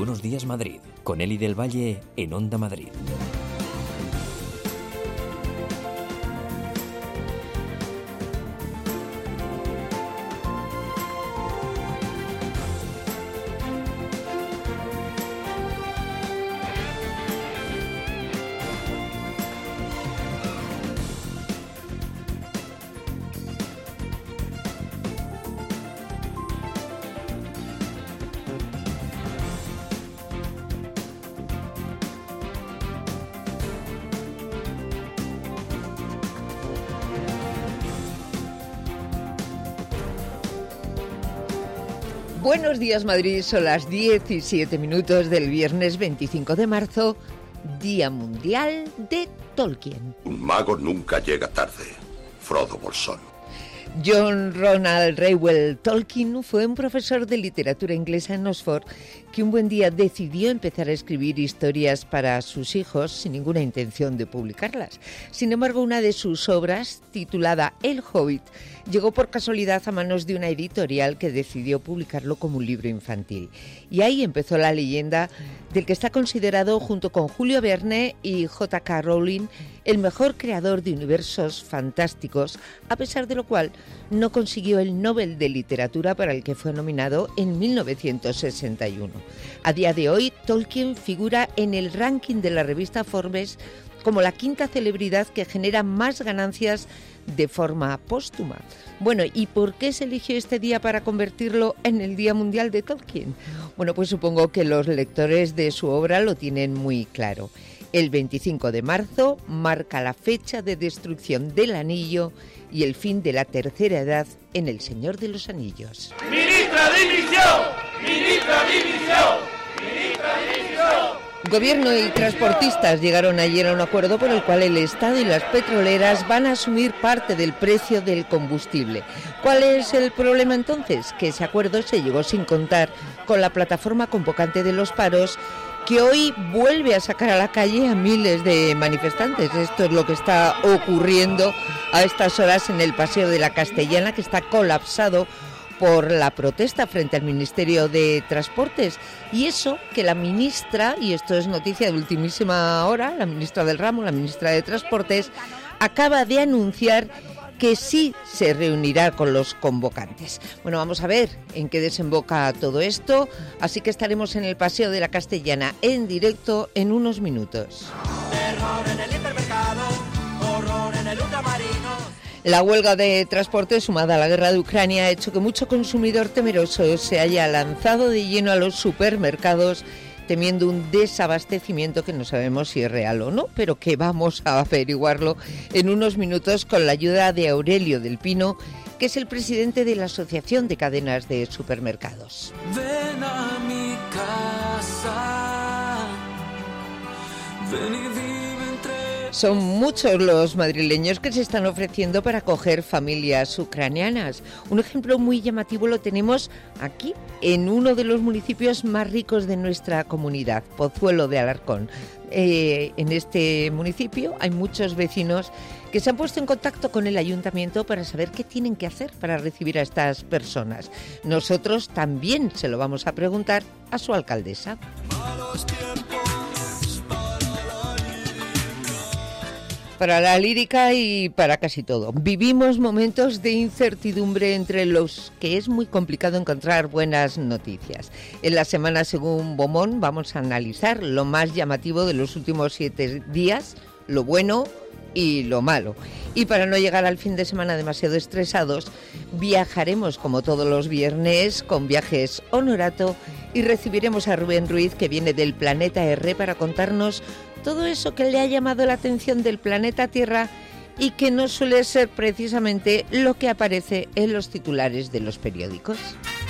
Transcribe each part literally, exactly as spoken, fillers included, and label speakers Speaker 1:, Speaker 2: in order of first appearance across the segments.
Speaker 1: Buenos Días Madrid, con Eli del Valle en Onda Madrid.
Speaker 2: Buenos días Madrid, son las diecisiete minutos del viernes veinticinco de marzo, Día Mundial de Tolkien.
Speaker 3: Un mago nunca llega tarde. Frodo Bolsón.
Speaker 2: John Ronald Reuel Tolkien fue un profesor de literatura inglesa en Oxford que un buen día decidió empezar a escribir historias para sus hijos sin ninguna intención de publicarlas. Sin embargo, una de sus obras, titulada El Hobbit, llegó por casualidad a manos de una editorial que decidió publicarlo como un libro infantil. Y ahí empezó la leyenda del que está considerado, junto con Julio Verne y J K Rowling, el mejor creador de universos fantásticos, a pesar de lo cual no consiguió el Nobel de Literatura para el que fue nominado en mil novecientos sesenta y uno. A día de hoy, Tolkien figura en el ranking de la revista Forbes como la quinta celebridad que genera más ganancias de forma póstuma. Bueno, ¿y por qué se eligió este día para convertirlo en el Día Mundial de Tolkien? Bueno, pues supongo que los lectores de su obra lo tienen muy claro. El veinticinco de marzo marca la fecha de destrucción del anillo y el fin de la tercera edad en El Señor de los Anillos.
Speaker 4: ¡Ministra dimisión! ¡Ministra dimisión! ¡Ministra dimisión!
Speaker 2: Gobierno y transportistas llegaron ayer a un acuerdo por el cual el Estado y las petroleras van a asumir parte del precio del combustible. ¿Cuál es el problema entonces? Que ese acuerdo se llegó sin contar con la plataforma convocante de los paros, que hoy vuelve a sacar a la calle a miles de manifestantes. Esto es lo que está ocurriendo a estas horas en el Paseo de la Castellana, que está colapsado por la protesta frente al Ministerio de Transportes. Y eso que la ministra, y esto es noticia de ultimísima hora, la ministra del ramo, la ministra de Transportes, acaba de anunciar que sí se reunirá con los convocantes. Bueno, vamos a ver en qué desemboca todo esto, así que estaremos en el Paseo de la Castellana en directo en unos minutos.
Speaker 4: Terror en el hipermercado, horror en el ultramarino.
Speaker 2: La huelga de transporte sumada a la guerra de Ucrania ha hecho que mucho consumidor temeroso se haya lanzado de lleno a los supermercados, temiendo un desabastecimiento que no sabemos si es real o no, pero que vamos a averiguarlo en unos minutos con la ayuda de Aurelio del Pino, que es el presidente de la Asociación de Cadenas de Supermercados.
Speaker 5: Ven a mi casa, ven y vive entre...
Speaker 2: Son muchos los madrileños que se están ofreciendo para acoger familias ucranianas. Un ejemplo muy llamativo lo tenemos aquí, en uno de los municipios más ricos de nuestra comunidad, Pozuelo de Alarcón. Eh, en este municipio hay muchos vecinos que se han puesto en contacto con el ayuntamiento para saber qué tienen que hacer para recibir a estas personas. Nosotros también se lo vamos a preguntar a su alcaldesa. Para la lírica y para casi todo. Vivimos momentos de incertidumbre entre los que es muy complicado encontrar buenas noticias. En la semana, según Beaumont, vamos a analizar lo más llamativo de los últimos siete días, lo bueno y lo malo. Y para no llegar al fin de semana demasiado estresados, viajaremos como todos los viernes con Viajes Honorato y recibiremos a Rubén Ruiz, que viene del Planeta R, para contarnos todo eso que le ha llamado la atención del planeta Tierra y que no suele ser precisamente lo que aparece en los titulares de los periódicos.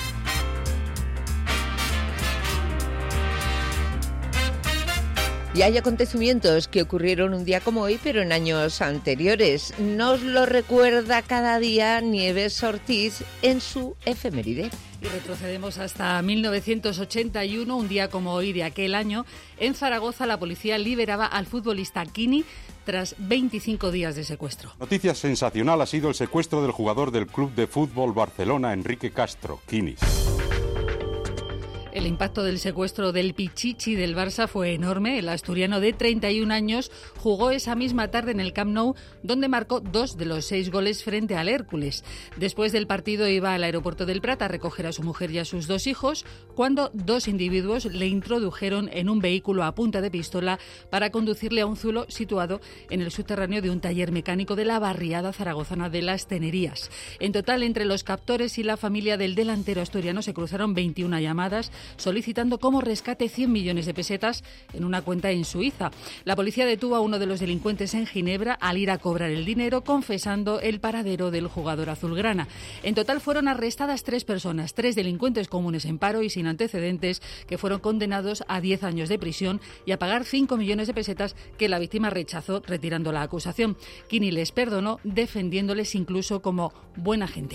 Speaker 2: Y hay acontecimientos que ocurrieron un día como hoy, pero en años anteriores. Nos lo recuerda cada día Nieves Ortiz en su efeméride.
Speaker 6: Y retrocedemos hasta mil novecientos ochenta y uno, un día como hoy de aquel año. En Zaragoza, la policía liberaba al futbolista Quini tras veinticinco días de secuestro.
Speaker 7: Noticia sensacional ha sido el secuestro del jugador del Club de Fútbol Barcelona, Enrique Castro, Quini.
Speaker 6: El impacto del secuestro del Pichichi del Barça fue enorme. El asturiano de treinta y un años jugó esa misma tarde en el Camp Nou, donde marcó dos de los seis goles frente al Hércules. Después del partido iba al aeropuerto del Prat a recoger a su mujer y a sus dos hijos, cuando dos individuos le introdujeron en un vehículo a punta de pistola para conducirle a un zulo situado en el subterráneo de un taller mecánico de la barriada zaragozana de Las Tenerías. En total, entre los captores y la familia del delantero asturiano se cruzaron veintiuna llamadas solicitando como rescate cien millones de pesetas en una cuenta en Suiza. La policía detuvo a uno de los delincuentes en Ginebra al ir a cobrar el dinero, confesando el paradero del jugador azulgrana. En total fueron arrestadas tres personas, tres delincuentes comunes en paro y sin antecedentes, que fueron condenados a diez años de prisión y a pagar cinco millones de pesetas que la víctima rechazó, retirando la acusación. Quini les perdonó, defendiéndoles incluso como buena gente.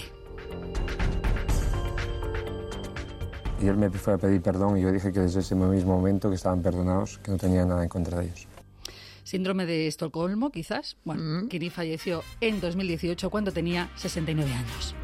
Speaker 8: Y él me fue a pedir perdón y yo dije que desde ese mismo momento que estaban perdonados, que no tenía nada en contra de ellos.
Speaker 6: Síndrome de Estocolmo, quizás. Bueno, mm. Quini falleció en dos mil dieciocho cuando tenía sesenta y nueve años.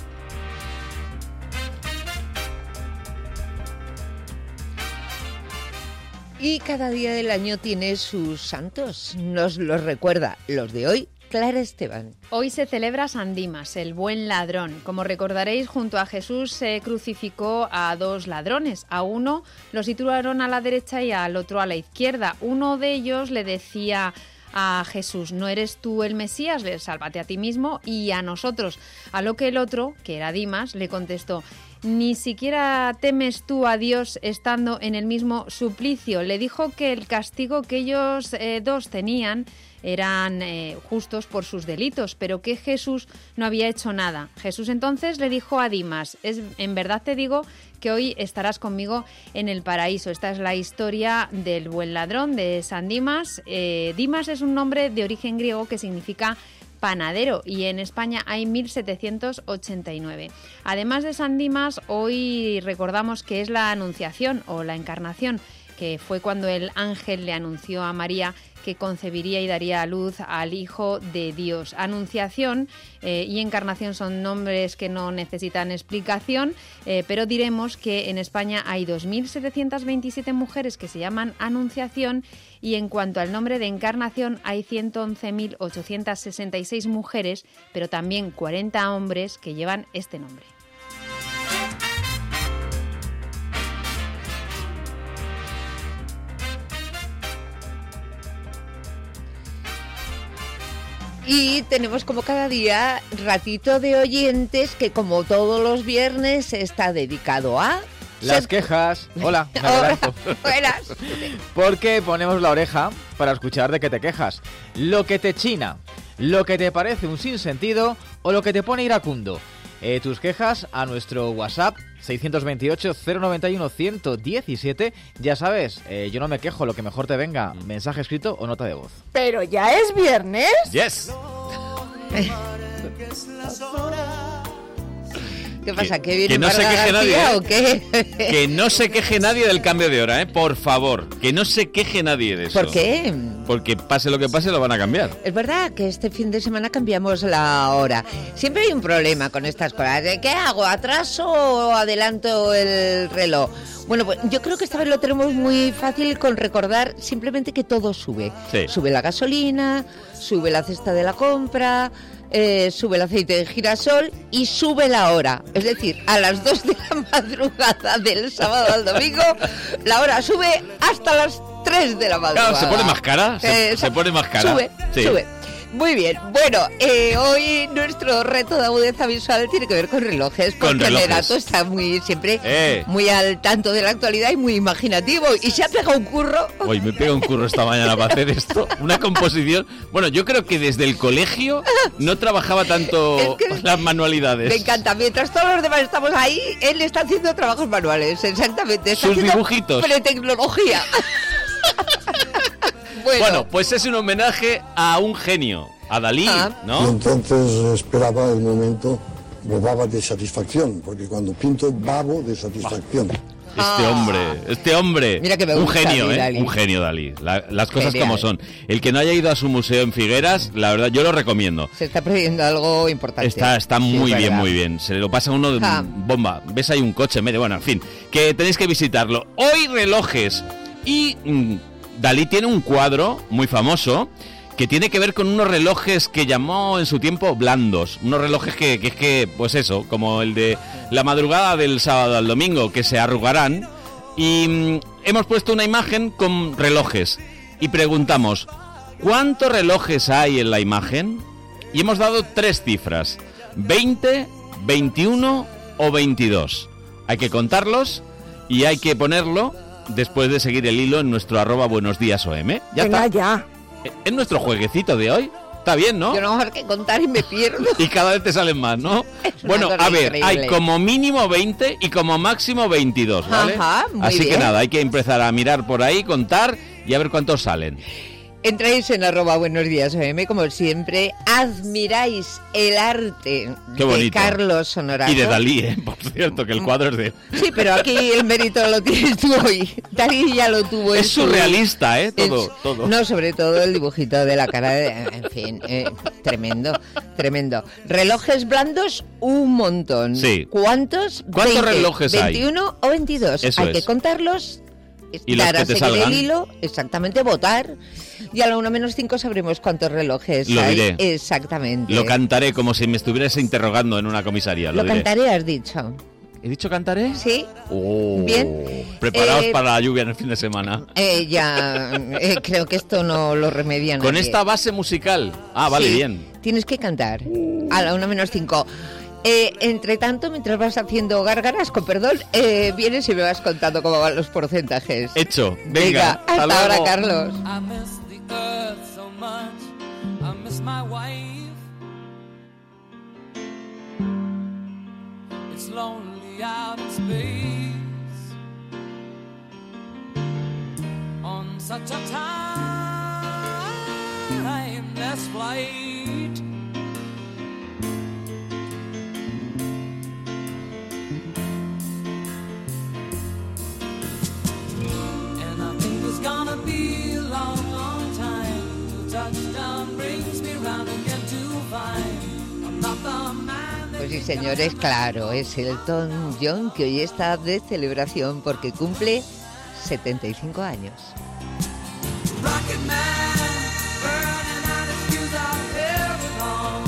Speaker 2: Y cada día del año tiene sus santos. Nos los recuerda los de hoy, Clara Esteban.
Speaker 9: Hoy se celebra San Dimas, el buen ladrón. Como recordaréis, junto a Jesús se crucificó a dos ladrones. A uno lo situaron a la derecha y al otro a la izquierda. Uno de ellos le decía a Jesús: no eres tú el Mesías, sálvate a ti mismo y a nosotros. A lo que el otro, que era Dimas, le contestó: ni siquiera temes tú a Dios estando en el mismo suplicio. Le dijo que el castigo que ellos eh, dos tenían eran eh, justos por sus delitos, pero que Jesús no había hecho nada. Jesús entonces le dijo a Dimas: es, en verdad te digo que hoy estarás conmigo en el paraíso. Esta es la historia del buen ladrón, de San Dimas. Eh, Dimas es un nombre de origen griego que significa panadero, y en España hay mil setecientos ochenta y nueve. Además de San Dimas, hoy recordamos que es la Anunciación o la Encarnación, que fue cuando el ángel le anunció a María que concebiría y daría a luz al Hijo de Dios. Anunciación eh, y Encarnación son nombres que no necesitan explicación, eh, pero diremos que en España hay dos mil setecientas veintisiete mujeres que se llaman Anunciación, y en cuanto al nombre de Encarnación hay ciento once mil ochocientas sesenta y seis mujeres, pero también cuarenta hombres que llevan este nombre.
Speaker 2: Y tenemos como cada día ratito de oyentes que, como todos los viernes, está dedicado a...
Speaker 10: Las quejas. Hola, me adelanto.
Speaker 2: Buenas.
Speaker 10: Porque ponemos la oreja para escuchar de qué te quejas. Lo que te china, lo que te parece un sinsentido o lo que te pone iracundo. Eh, tus quejas a nuestro WhatsApp seiscientos veintiocho, cero noventa y uno, ciento diecisiete. Ya sabes, eh, yo no me quejo, lo que mejor te venga, mensaje escrito o nota de voz.
Speaker 11: ¿Pero ya es viernes?
Speaker 10: Yes.
Speaker 2: ¿Qué pasa? ¿Que viene
Speaker 12: que no se queje nadie, ¿eh?
Speaker 2: o qué?
Speaker 12: Que no se queje nadie del cambio de hora, ¿eh? Por favor, que no se queje nadie de eso.
Speaker 2: ¿Por qué?
Speaker 12: Porque pase lo que pase, lo van a cambiar.
Speaker 2: Es verdad que este fin de semana cambiamos la hora. Siempre hay un problema con estas cosas. ¿Qué hago? ¿Atraso o adelanto el reloj? Bueno, pues yo creo que esta vez lo tenemos muy fácil con recordar simplemente que todo sube.
Speaker 12: Sí.
Speaker 2: Sube la gasolina, sube la cesta de la compra, eh, sube el aceite de girasol y sube la hora. Es decir, a las dos de la madrugada del sábado al domingo, la hora sube hasta las tres de la madrugada.
Speaker 12: Claro, se pone más cara, se,
Speaker 2: eh,
Speaker 12: se pone más cara.
Speaker 2: Sube,
Speaker 12: sí.
Speaker 2: sube. Muy bien, bueno, eh, hoy nuestro reto de agudeza visual tiene que ver con relojes, porque
Speaker 12: con relojes.
Speaker 2: Lerato está muy siempre
Speaker 12: eh.
Speaker 2: muy al tanto de la actualidad y muy imaginativo, y se ha pegado un curro.
Speaker 12: Hoy me pega un curro esta mañana para hacer esto, una composición. Bueno, yo creo que desde el colegio no trabajaba tanto es que las manualidades.
Speaker 2: Me encanta, mientras todos los demás estamos ahí, él está haciendo trabajos manuales, exactamente. Está
Speaker 12: sus dibujitos.
Speaker 2: Pretecnología.
Speaker 12: Bueno. bueno, pues es un homenaje a un genio, a Dalí, ah. ¿no?
Speaker 13: Y entonces esperaba el momento, bobaba de satisfacción, porque cuando pinto babo de satisfacción.
Speaker 12: Este hombre, este hombre.
Speaker 2: Mira que me
Speaker 12: un
Speaker 2: gusta
Speaker 12: genio, ¿eh?
Speaker 2: Dalí.
Speaker 12: Un genio, Dalí. La- las cosas
Speaker 2: Genial.
Speaker 12: como son. El que no haya ido a su museo en Figueras, la verdad, yo lo recomiendo.
Speaker 2: Se está perdiendo algo importante.
Speaker 12: Está, está
Speaker 2: Sí,
Speaker 12: muy
Speaker 2: es
Speaker 12: bien,
Speaker 2: verdad.
Speaker 12: muy bien. Se lo pasa uno de
Speaker 2: Ja.
Speaker 12: bomba. Ves ahí un coche en medio. Bueno, en fin, que tenéis que visitarlo. Hoy relojes. Y mm, Dalí tiene un cuadro muy famoso que tiene que ver con unos relojes que llamó en su tiempo blandos. Unos relojes que, que es que, pues eso, como el de la madrugada del sábado al domingo, que se arrugarán. Y mm, hemos puesto una imagen con relojes. Y preguntamos, ¿cuántos relojes hay en la imagen? Y hemos dado tres cifras, veinte, veintiuno o veintidós. Hay que contarlos y hay que ponerlo después de seguir el hilo en nuestro arroba buenos días O M. Ya
Speaker 11: Venga,
Speaker 12: está.
Speaker 11: ya.
Speaker 12: Es nuestro jueguecito de hoy. Está bien, ¿no?
Speaker 2: Yo no sé qué contar y me pierdo.
Speaker 12: Y cada vez te salen más, ¿no?
Speaker 2: Es una
Speaker 12: Bueno,
Speaker 2: cosa
Speaker 12: a ver,
Speaker 2: increíble.
Speaker 12: hay como mínimo veinte y como máximo veintidós, ¿vale?
Speaker 2: Ajá, muy
Speaker 12: Así que
Speaker 2: bien.
Speaker 12: nada, hay que empezar a mirar por ahí, contar y a ver cuántos salen.
Speaker 2: Entráis en arroba buenos días O M, como siempre, admiráis el arte
Speaker 12: Qué
Speaker 2: de
Speaker 12: bonito.
Speaker 2: Carlos Honorato.
Speaker 12: Y de Dalí, ¿eh? Por cierto, que el cuadro es de...
Speaker 2: Sí, pero aquí el mérito lo tienes tú hoy. Dalí ya lo tuvo. en
Speaker 12: Es
Speaker 2: su-
Speaker 12: surrealista, ¿eh? Todo,
Speaker 2: en su-
Speaker 12: todo.
Speaker 2: No, sobre todo el dibujito de la cara, de, en fin, eh, tremendo, tremendo. Relojes blandos, un montón.
Speaker 12: Sí.
Speaker 2: ¿Cuántos?
Speaker 12: ¿Cuántos
Speaker 2: veinte,
Speaker 12: relojes hay?
Speaker 2: veintiuno o veintidós.
Speaker 12: Eso
Speaker 2: hay que
Speaker 12: es.
Speaker 2: contarlos.
Speaker 12: Y los
Speaker 2: dar
Speaker 12: que
Speaker 2: a
Speaker 12: te
Speaker 2: seguir
Speaker 12: salgan.
Speaker 2: el hilo, exactamente, votar. Y a la una menos cinco sabremos cuántos relojes
Speaker 12: Lo
Speaker 2: hay.
Speaker 12: diré.
Speaker 2: Exactamente.
Speaker 12: Lo cantaré como si me estuvieras interrogando en una comisaría. Lo,
Speaker 2: Lo
Speaker 12: diré.
Speaker 2: cantaré, has dicho.
Speaker 12: ¿He dicho cantaré?
Speaker 2: Sí.
Speaker 12: Oh,
Speaker 2: Bien.
Speaker 12: Preparaos
Speaker 2: Eh,
Speaker 12: para la lluvia en el fin de semana.
Speaker 2: Eh, ya, eh, creo que esto no lo remedia nadie.
Speaker 12: Con esta base musical. Ah, vale,
Speaker 2: Sí,
Speaker 12: bien.
Speaker 2: Tienes que cantar a la una menos cinco. Eh, entre tanto, mientras vas haciendo gárgaras, con perdón, eh, vienes y me vas contando cómo van los porcentajes.
Speaker 12: Hecho. Venga,
Speaker 2: Venga, hasta
Speaker 12: luego.
Speaker 2: ahora, Carlos.
Speaker 5: I miss the earth so much. I miss my wife. It's lonely out in space on such a timeless flight. And I think it's gonna be a long, long time till touchdown brings me round again to find I'm not the man that
Speaker 2: Pues sí, señores, claro, es Elton John, que hoy está de celebración porque cumple setenta y cinco años.
Speaker 5: Rocket Man, burning out his fuse out every dawn.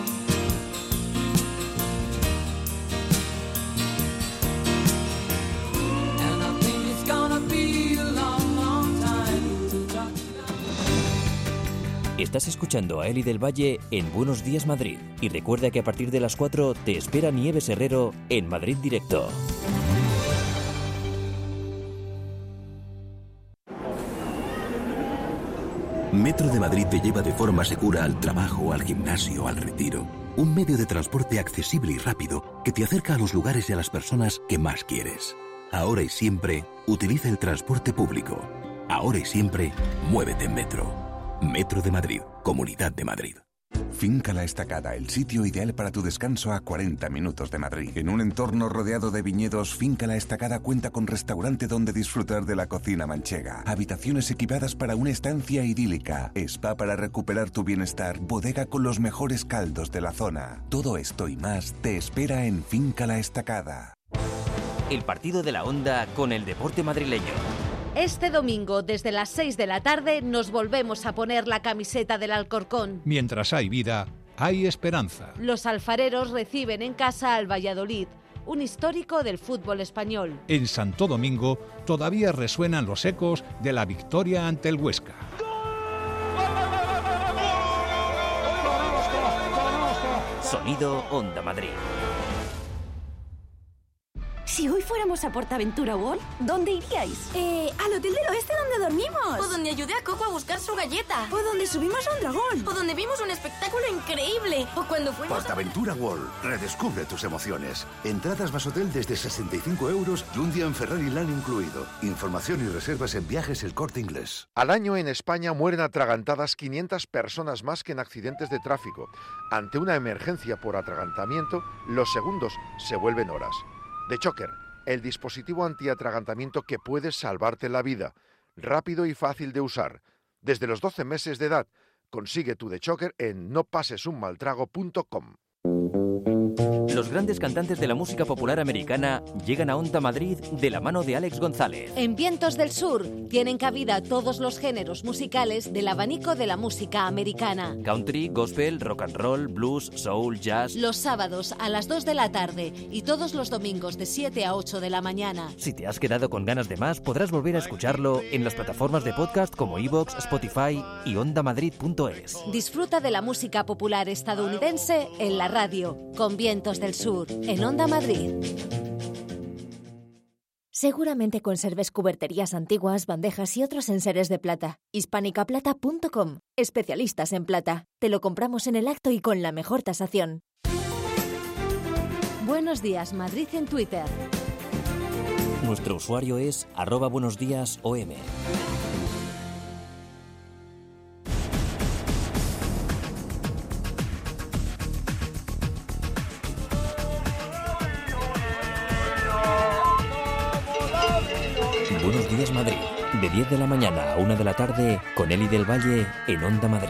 Speaker 5: And I think it's gonna be a long, long time till touchdown.
Speaker 1: Estás escuchando a Eli del Valle en Buenos Días Madrid. Y recuerda que a partir de las cuatro te espera Nieves Herrero en Madrid Directo.
Speaker 13: Metro de Madrid te lleva de forma segura al trabajo, al gimnasio, al retiro. Un medio de transporte accesible y rápido que te acerca a los lugares y a las personas que más quieres. Ahora y siempre, utiliza el transporte público. Ahora y siempre, muévete en Metro. Metro de Madrid, Comunidad de Madrid.
Speaker 14: Finca La Estacada, el sitio ideal para tu descanso a cuarenta minutos de Madrid. En un entorno rodeado de viñedos, Finca La Estacada cuenta con restaurante donde disfrutar de la cocina manchega, habitaciones equipadas para una estancia idílica, spa para recuperar tu bienestar, bodega con los mejores caldos de la zona. Todo esto y más te espera en Finca La Estacada.
Speaker 1: El partido de la Onda con el deporte madrileño.
Speaker 15: Este domingo, desde las seis de la tarde, nos volvemos a poner la camiseta del Alcorcón.
Speaker 16: Mientras hay vida, hay esperanza.
Speaker 15: Los alfareros reciben en casa al Valladolid, un histórico del fútbol español.
Speaker 16: En Santo Domingo todavía resuenan los ecos de la victoria ante el Huesca.
Speaker 1: Sonido Onda Madrid.
Speaker 17: Si hoy fuéramos a Portaventura World, ¿dónde iríais?
Speaker 18: Eh, al hotel del oeste donde dormimos. O donde ayudé a Coco a buscar su galleta. O donde subimos a un dragón. O donde vimos un espectáculo increíble. O cuando fuimos
Speaker 19: Portaventura World. Redescubre tus emociones. Entradas más hotel desde sesenta y cinco euros y un día en Ferrari Land incluido. Información y reservas en Viajes El Corte Inglés.
Speaker 20: Al año en España mueren atragantadas quinientas personas más que en accidentes de tráfico. Ante una emergencia por atragantamiento, los segundos se vuelven horas. The Choker, el dispositivo antiatragantamiento que puede salvarte la vida. Rápido y fácil de usar. Desde los doce meses de edad. Consigue tu The Choker en no pases un mal trago punto com.
Speaker 1: Los grandes cantantes de la música popular americana llegan a Onda Madrid de la mano de Alex González.
Speaker 15: En Vientos del Sur tienen cabida todos los géneros musicales del abanico de la música americana.
Speaker 1: Country, gospel, rock and roll, blues, soul, jazz.
Speaker 15: Los sábados a las dos de la tarde y todos los domingos de siete a ocho de la mañana.
Speaker 1: Si te has quedado con ganas de más, podrás volver a escucharlo en las plataformas de podcast como iVoox, Spotify y onda madrid punto es.
Speaker 15: Disfruta de la música popular estadounidense en la radio, con Vientos del Sur, en Onda Madrid.
Speaker 21: Seguramente conserves cuberterías antiguas, bandejas y otros enseres de plata. hispánica plata punto com. Especialistas en plata. Te lo compramos en el acto y con la mejor tasación.
Speaker 15: Buenos días, Madrid en Twitter.
Speaker 1: Nuestro usuario es arroba buenos días O M. Buenos días Madrid, de diez de la mañana a una de la tarde, con Eli del Valle en Onda Madrid.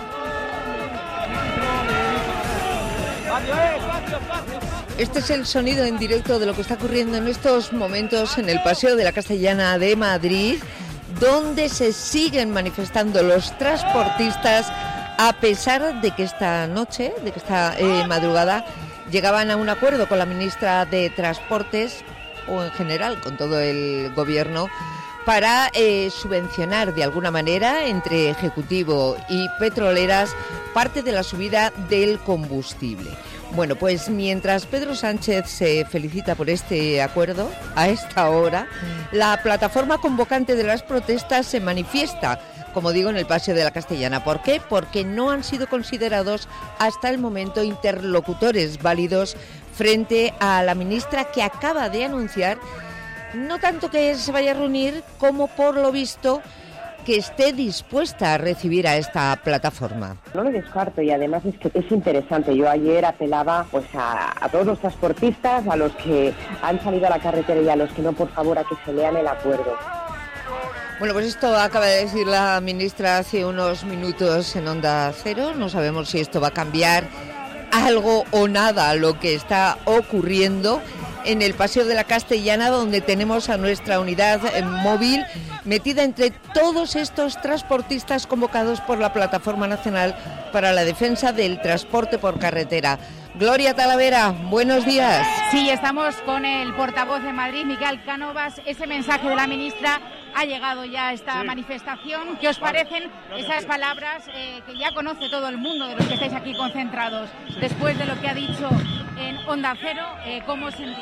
Speaker 2: Este es el sonido en directo de lo que está ocurriendo en estos momentos en el Paseo de la Castellana de Madrid, donde se siguen manifestando los transportistas, a pesar de que esta noche, de que esta eh, madrugada, llegaban a un acuerdo con la ministra de Transportes, o en general con todo el gobierno, para eh, subvencionar de alguna manera entre Ejecutivo y petroleras parte de la subida del combustible. Bueno, pues mientras Pedro Sánchez se felicita por este acuerdo, a esta hora, la plataforma convocante de las protestas se manifiesta, como digo, en el Paseo de la Castellana. ¿Por qué? Porque no han sido considerados hasta el momento interlocutores válidos frente a la ministra, que acaba de anunciar no tanto que se vaya a reunir como, por lo visto, que esté dispuesta a recibir a esta plataforma.
Speaker 22: No lo descarto, y además es que es interesante. Yo ayer apelaba pues a, a todos los transportistas, a los que han salido a la carretera y a los que no, por favor, a que se lean el acuerdo.
Speaker 2: Bueno, pues esto acaba de decir la ministra hace unos minutos en Onda Cero. No sabemos si esto va a cambiar algo o nada lo que está ocurriendo en el Paseo de la Castellana, donde tenemos a nuestra unidad móvil metida entre todos estos transportistas convocados por la Plataforma Nacional para la Defensa del Transporte por Carretera. Gloria Talavera, buenos días.
Speaker 23: Sí, estamos con el portavoz de Madrid, Miguel Cánovas. Ese mensaje de la ministra ha llegado ya a esta sí. manifestación. ¿Qué os vale. parecen esas palabras eh, que ya conoce todo el mundo, de los que estáis aquí concentrados? Después de lo que ha dicho en Onda Cero, eh, ¿cómo os sentís?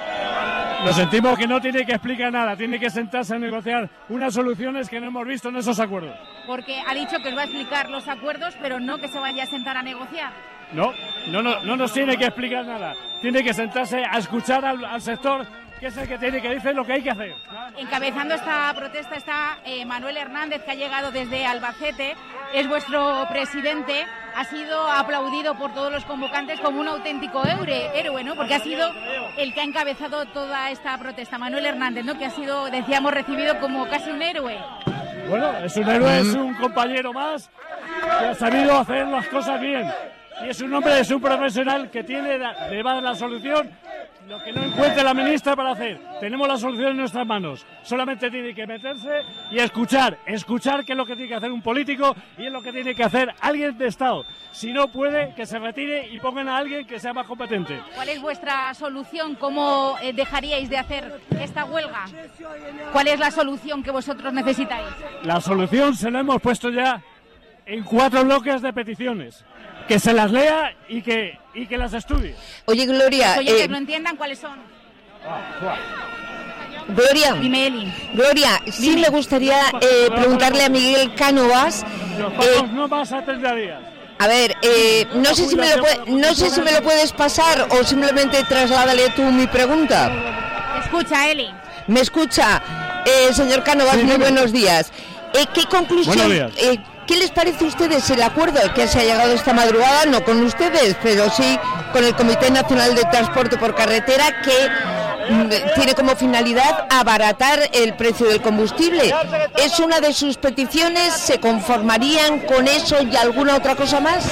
Speaker 24: Lo sentimos, que no tiene que explicar nada, tiene que sentarse a negociar unas soluciones que no hemos visto en esos acuerdos.
Speaker 23: Porque ha dicho que os va a explicar los acuerdos, pero no que se vaya a sentar a negociar.
Speaker 24: No, no, no, no nos tiene que explicar nada. Tiene que sentarse a escuchar al, al sector, que es el que tiene que decir lo que hay que hacer.
Speaker 23: Encabezando esta protesta está eh, Manuel Hernández, que ha llegado desde Albacete. Es vuestro presidente. Ha sido aplaudido por todos los convocantes como un auténtico héroe, héroe, ¿no? Porque ha sido el que ha encabezado toda esta protesta. Manuel Hernández, ¿no? Que ha sido, decíamos, recibido como casi un héroe.
Speaker 24: Bueno, es un héroe, es un compañero más que ha sabido hacer las cosas bien. Y es un hombre, es un profesional que tiene, le va a dar la solución, lo que no encuentre la ministra para hacer. Tenemos la solución en nuestras manos. Solamente tiene que meterse y escuchar, escuchar qué es lo que tiene que hacer un político y es lo que tiene que hacer alguien de Estado. Si no puede, que se retire y pongan a alguien que sea más competente.
Speaker 23: ¿Cuál es vuestra solución? ¿Cómo eh, dejaríais de hacer esta huelga? ¿Cuál es la solución que vosotros necesitáis?
Speaker 24: La solución se la hemos puesto ya en cuatro bloques de peticiones. Que se las lea y que y que las estudie.
Speaker 2: Oye, Gloria...
Speaker 23: Oye, que
Speaker 2: eh,
Speaker 23: no entiendan cuáles son.
Speaker 2: Gloria,
Speaker 23: Dime, Eli.
Speaker 2: Gloria, sí Dime. me gustaría eh, preguntarle a Miguel Cánovas...
Speaker 24: Eh, no más a treinta días.
Speaker 2: A ver, eh, no sé si me lo puede, no sé si me lo puedes pasar o simplemente trasládale tú mi pregunta.
Speaker 23: Escucha, Eli.
Speaker 2: ¿Me escucha? Eh, señor Cánovas, sí, muy dime. buenos días. Eh, ¿Qué conclusión... Eh, ¿Qué les parece a ustedes el acuerdo al que se ha llegado esta madrugada? No con ustedes, pero sí con el Comité Nacional de Transporte por Carretera, que tiene como finalidad abaratar el precio del combustible. ¿Es una de sus peticiones? ¿Se conformarían con eso y alguna otra cosa más?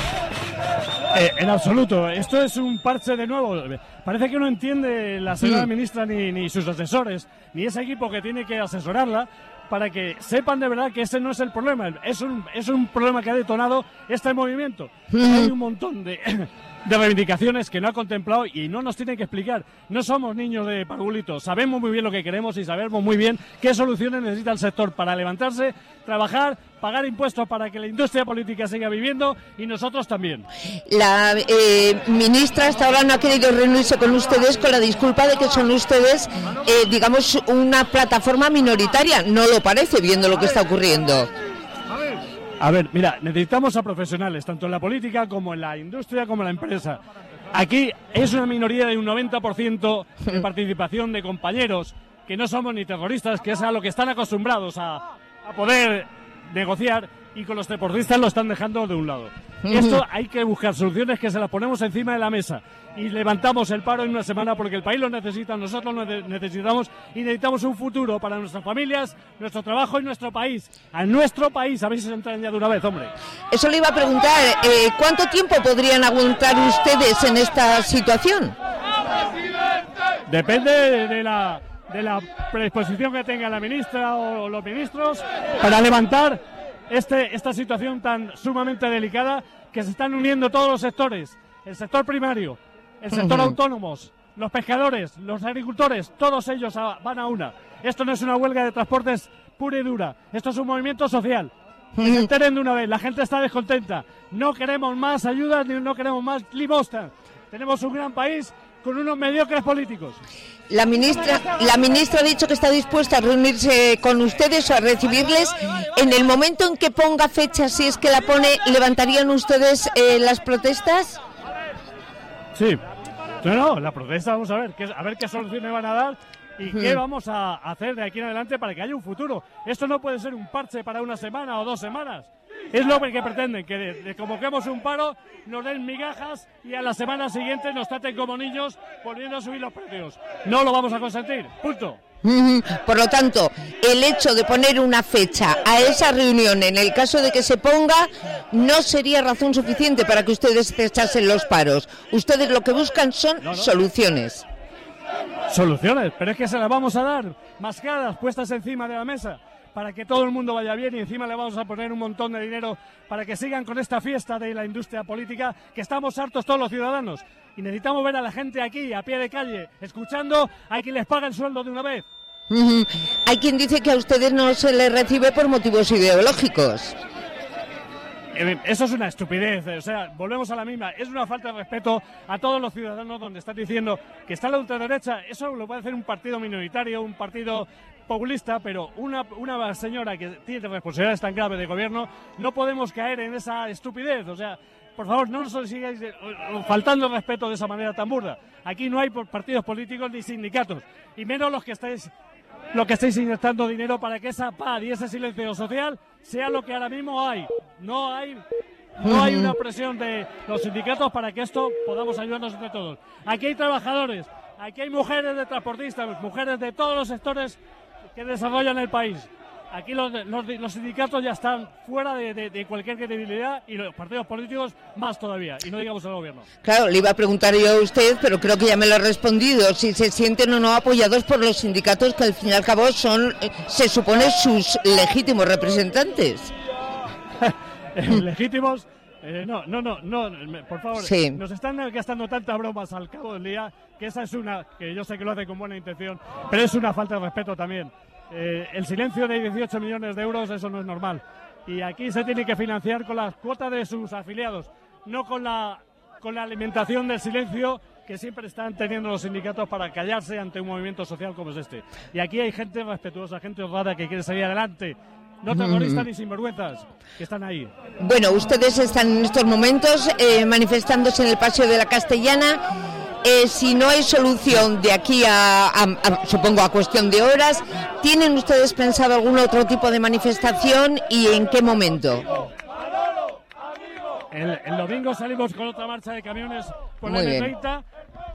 Speaker 24: Eh, en absoluto, esto es un parche de nuevo. Parece que no entiende la señora
Speaker 2: Mm.
Speaker 24: ministra ni, ni sus asesores, ni ese equipo que tiene que asesorarla, para que sepan de verdad que ese no es el problema. Es un, es un problema que ha detonado este movimiento.
Speaker 2: Mm.
Speaker 24: Hay un montón de, de reivindicaciones que no ha contemplado y no nos tiene que explicar. No somos niños de parvulitos, sabemos muy bien lo que queremos y sabemos muy bien qué soluciones necesita el sector para levantarse, trabajar, pagar impuestos para que la industria política siga viviendo y nosotros también.
Speaker 2: La eh, ministra hasta ahora no ha querido reunirse con ustedes con la disculpa de que son ustedes, eh, digamos, una plataforma minoritaria. No lo parece, viendo lo que está ocurriendo.
Speaker 24: A ver, mira, necesitamos a profesionales, tanto en la política como en la industria como en la empresa. Aquí es una minoría de un noventa por ciento de participación de compañeros que no somos ni terroristas, que es a lo que están acostumbrados a, a poder negociar, y con los deportistas lo están dejando de un lado. Esto hay que buscar soluciones que se las ponemos encima de la mesa y levantamos el paro en una semana porque el país lo necesita, nosotros lo necesitamos y necesitamos un futuro para nuestras familias, nuestro trabajo y nuestro país. A nuestro país, a ver si se entran ya de una vez, hombre.
Speaker 2: Eso le iba a preguntar, eh, ¿cuánto tiempo podrían aguantar ustedes en esta situación?
Speaker 24: Depende de, de la de la predisposición que tenga la ministra o los ministros para levantar este esta situación tan sumamente delicada, que se están uniendo todos los sectores, el sector primario, el sector
Speaker 2: Ujú.
Speaker 24: autónomos, los pescadores, los agricultores, todos ellos a- van a una. Esto no es una huelga de transportes pura y dura, esto es un movimiento social. Que se enteren de una vez, la gente está descontenta, no queremos más ayudas ni no queremos más limosna. Tenemos un gran país con unos mediocres políticos.
Speaker 2: La ministra, la ministra ha dicho que está dispuesta a reunirse con ustedes o a recibirles. En el momento en que ponga fecha, si es que la pone, ¿levantarían ustedes eh, las protestas?
Speaker 24: Sí. No, no, la protesta, vamos a ver, qué, a ver qué soluciones van a dar y qué
Speaker 2: Hmm.
Speaker 24: vamos a hacer de aquí en adelante para que haya un futuro. Esto no puede ser un parche para una semana o dos semanas. Es lo que pretenden, que de, de convoquemos un paro, nos den migajas y a la semana siguiente nos traten como niños volviendo a subir los precios. No lo vamos a consentir, punto.
Speaker 2: Ujú. Por lo tanto, el hecho de poner una fecha a esa reunión, en el caso de que se ponga, no sería razón suficiente para que ustedes cesasen los paros. Ustedes lo que buscan son
Speaker 24: No, no.
Speaker 2: soluciones.
Speaker 24: Soluciones, pero es que se las vamos a dar mascadas, puestas encima de la mesa, para que todo el mundo vaya bien, y encima le vamos a poner un montón de dinero para que sigan con esta fiesta de la industria política, que estamos hartos todos los ciudadanos. Y necesitamos ver a la gente aquí, a pie de calle, escuchando a quien les paga el sueldo de una vez.
Speaker 2: Ujú. Hay quien dice que a ustedes no se les recibe por motivos ideológicos.
Speaker 24: Eh, Eso es una estupidez, o sea, volvemos a la misma. Es una falta de respeto a todos los ciudadanos, donde están diciendo que está la ultraderecha. Eso lo puede hacer un partido minoritario, un partido populista, pero una, una señora que tiene responsabilidades tan graves de gobierno, no podemos caer en esa estupidez. O sea, por favor, no nos sigáis eh, faltando el respeto de esa manera tan burda. Aquí no hay partidos políticos ni sindicatos, y menos los que estáis lo que estáis inyectando dinero para que esa paz y ese silencio social sea lo que ahora mismo hay. No hay no hay una presión de los sindicatos para que esto podamos ayudarnos entre todos. Aquí hay trabajadores, aquí hay mujeres de transportistas, mujeres de todos los sectores que desarrollan el país. Aquí los, los, los sindicatos ya están fuera de, de, de cualquier credibilidad, y los partidos políticos más todavía, y no digamos el gobierno.
Speaker 2: Claro, le iba a preguntar yo a usted, pero creo que ya me lo ha respondido, si se sienten o no apoyados por los sindicatos, que al fin y al cabo son, eh, se supone, sus legítimos representantes.
Speaker 24: Legítimos. Eh, no, no, no, no, me- por favor,
Speaker 2: Sí.
Speaker 24: nos están gastando tantas bromas al cabo del día, que esa es una, que yo sé que lo hace con buena intención, pero es una falta de respeto también. Eh, el silencio de dieciocho millones de euros, eso no es normal. Y aquí se tiene que financiar con las cuotas de sus afiliados, no con la, con la alimentación del silencio que siempre están teniendo los sindicatos para callarse ante un movimiento social como es este. Y aquí hay gente respetuosa, gente honrada que quiere salir adelante. No terroristas ni sinvergüenzas, que están ahí.
Speaker 2: Bueno, ustedes están en estos momentos eh, manifestándose en el Paseo de la Castellana. Eh, si no hay solución de aquí a, a- a, supongo, a cuestión de horas, ¿tienen ustedes pensado algún otro tipo de manifestación y en qué momento?
Speaker 24: El, el domingo salimos con otra marcha de camiones por la
Speaker 2: Muy
Speaker 24: eme
Speaker 2: bien.
Speaker 24: treinta.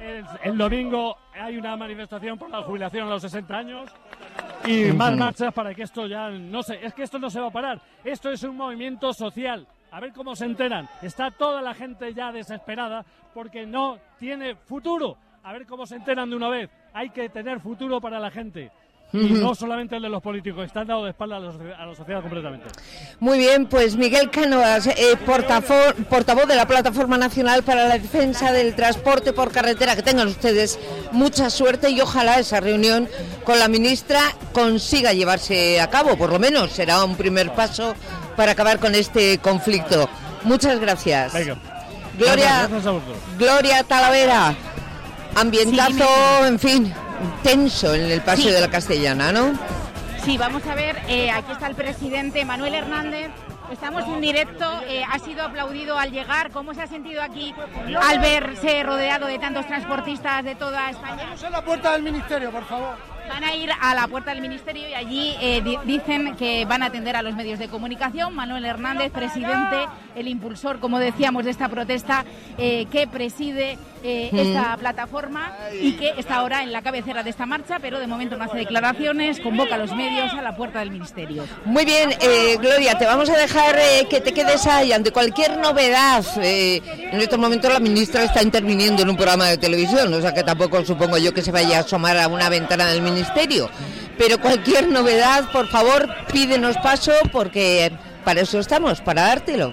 Speaker 24: El, el domingo hay una manifestación por la jubilación a los sesenta años y uh-huh. más marchas para que esto ya no se... Es que esto no se va a parar. Esto es un movimiento social. A ver cómo se enteran. Está toda la gente ya desesperada porque no tiene futuro. A ver cómo se enteran de una vez. Hay que tener futuro para la gente. Y no solamente el de los políticos, están dados de espalda a, los, a la sociedad completamente.
Speaker 2: Muy bien, pues Miguel Cánovas, eh, portavoz, portavoz de la Plataforma Nacional para la Defensa del Transporte por Carretera. Que tengan ustedes mucha suerte y ojalá esa reunión con la ministra consiga llevarse a cabo, por lo menos será un primer paso para acabar con este conflicto. Muchas gracias.
Speaker 24: Venga.
Speaker 2: Gloria,
Speaker 24: gracias a vosotros.
Speaker 2: Gloria Talavera, ambientazo, sí, en fin, tenso en el Paseo sí. de la Castellana, ¿no?
Speaker 23: Sí, vamos a ver, eh, aquí está el presidente Manuel Hernández. Estamos en directo, eh, ha sido aplaudido al llegar. ¿Cómo se ha sentido aquí al verse rodeado de tantos transportistas de toda España?
Speaker 3: Vamos a la puerta del ministerio, por favor.
Speaker 23: Van a ir a la puerta del ministerio y allí eh, di- dicen que van a atender a los medios de comunicación. Manuel Hernández, presidente, el impulsor, como decíamos, de esta protesta eh, que preside eh, mm. esta plataforma y que está ahora en la cabecera de esta marcha, pero de momento no hace declaraciones, convoca a los medios a la puerta del ministerio.
Speaker 2: Muy bien, eh, Gloria, te vamos a dejar eh, que te quedes ahí ante cualquier novedad. Eh, en estos momentos la ministra está interviniendo en un programa de televisión, o sea que tampoco supongo yo que se vaya a asomar a una ventana del ministerio. Ministerio, pero cualquier novedad, por favor, pídenos paso porque para eso estamos, para dártelo.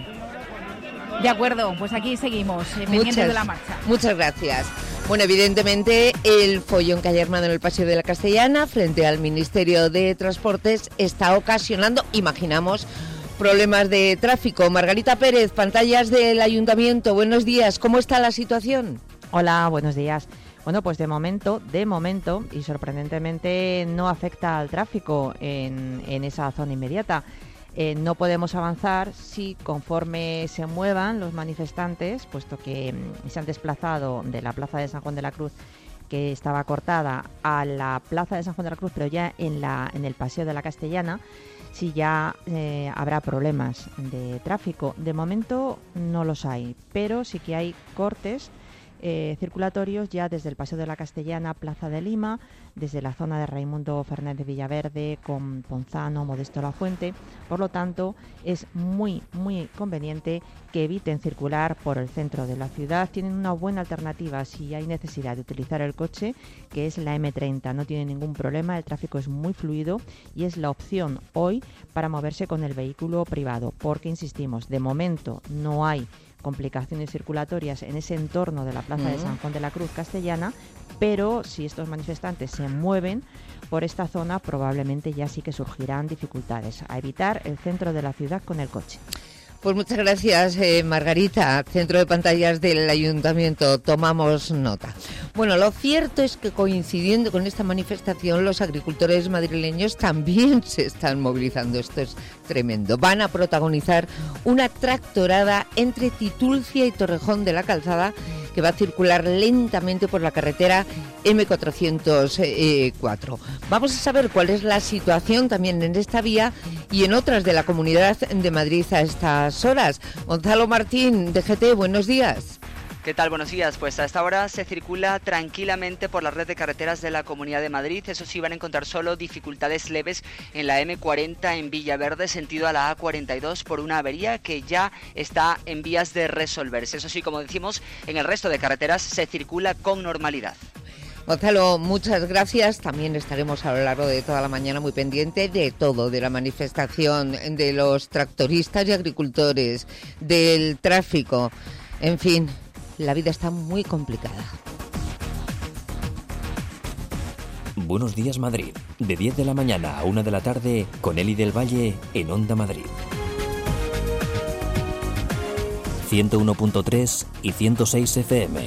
Speaker 23: De acuerdo, pues aquí seguimos, eh, pendientes muchas, de la marcha.
Speaker 2: Muchas gracias. Bueno, evidentemente el follón que hay armado en el Paseo de la Castellana frente al Ministerio de Transportes está ocasionando, imaginamos, problemas de tráfico. Margarita Pérez, pantallas del Ayuntamiento, buenos días, ¿cómo está la situación?
Speaker 4: Hola, buenos días. Bueno, pues de momento, de momento, y sorprendentemente no afecta al tráfico en, en esa zona inmediata. Eh, no podemos avanzar si conforme se muevan los manifestantes, puesto que mm, se han desplazado de la Plaza de San Juan de la Cruz, que estaba cortada, a la Plaza de San Juan de la Cruz, pero ya en, la, en el Paseo de la Castellana, si ya eh, habrá problemas de tráfico. De momento no los hay, pero sí que hay cortes Eh, circulatorios ya desde el Paseo de la Castellana, Plaza de Lima, desde la zona de Raimundo Fernández Villaverde, con Ponzano, Modesto La Fuente. Por lo tanto, es muy, muy conveniente que eviten circular por el centro de la ciudad. Tienen una buena alternativa si hay necesidad de utilizar el coche, que es la eme treinta. No tiene ningún problema, el tráfico es muy fluido y es la opción hoy para moverse con el vehículo privado, porque, insistimos, de momento no hay complicaciones circulatorias en ese entorno de la Plaza mm. de San Juan de la Cruz Castellana, pero si estos manifestantes se mueven por esta zona, probablemente ya sí que surgirán dificultades a evitar el centro de la ciudad con el coche.
Speaker 2: Pues muchas gracias, eh, Margarita. Centro de pantallas del Ayuntamiento, tomamos nota. Bueno, lo cierto es que coincidiendo con esta manifestación, los agricultores madrileños también se están movilizando. Esto es tremendo. Van a protagonizar una tractorada entre Titulcia y Torrejón de la Calzada, que va a circular lentamente por la carretera eme cuatrocientos cuatro. Vamos a saber cuál es la situación también en esta vía y en otras de la Comunidad de Madrid a estas horas. Gonzalo Martín, de G T, buenos días.
Speaker 7: ¿Qué tal? Buenos días. Pues a esta hora se circula tranquilamente por la red de carreteras de la Comunidad de Madrid. Eso sí, van a encontrar solo dificultades leves en la eme cuarenta en Villaverde, sentido a la a cuarenta y dos, por una avería que ya está en vías de resolverse. Eso sí, como decimos, en el resto de carreteras se circula con normalidad.
Speaker 2: Gonzalo, muchas gracias. También estaremos a lo largo de toda la mañana muy pendiente de todo, de la manifestación, de los tractoristas y agricultores, del tráfico, en fin. La vida está muy complicada.
Speaker 1: Buenos días, Madrid. De diez de la mañana a una de la tarde, con Eli del Valle en Onda Madrid. ciento uno punto tres y ciento seis efe eme.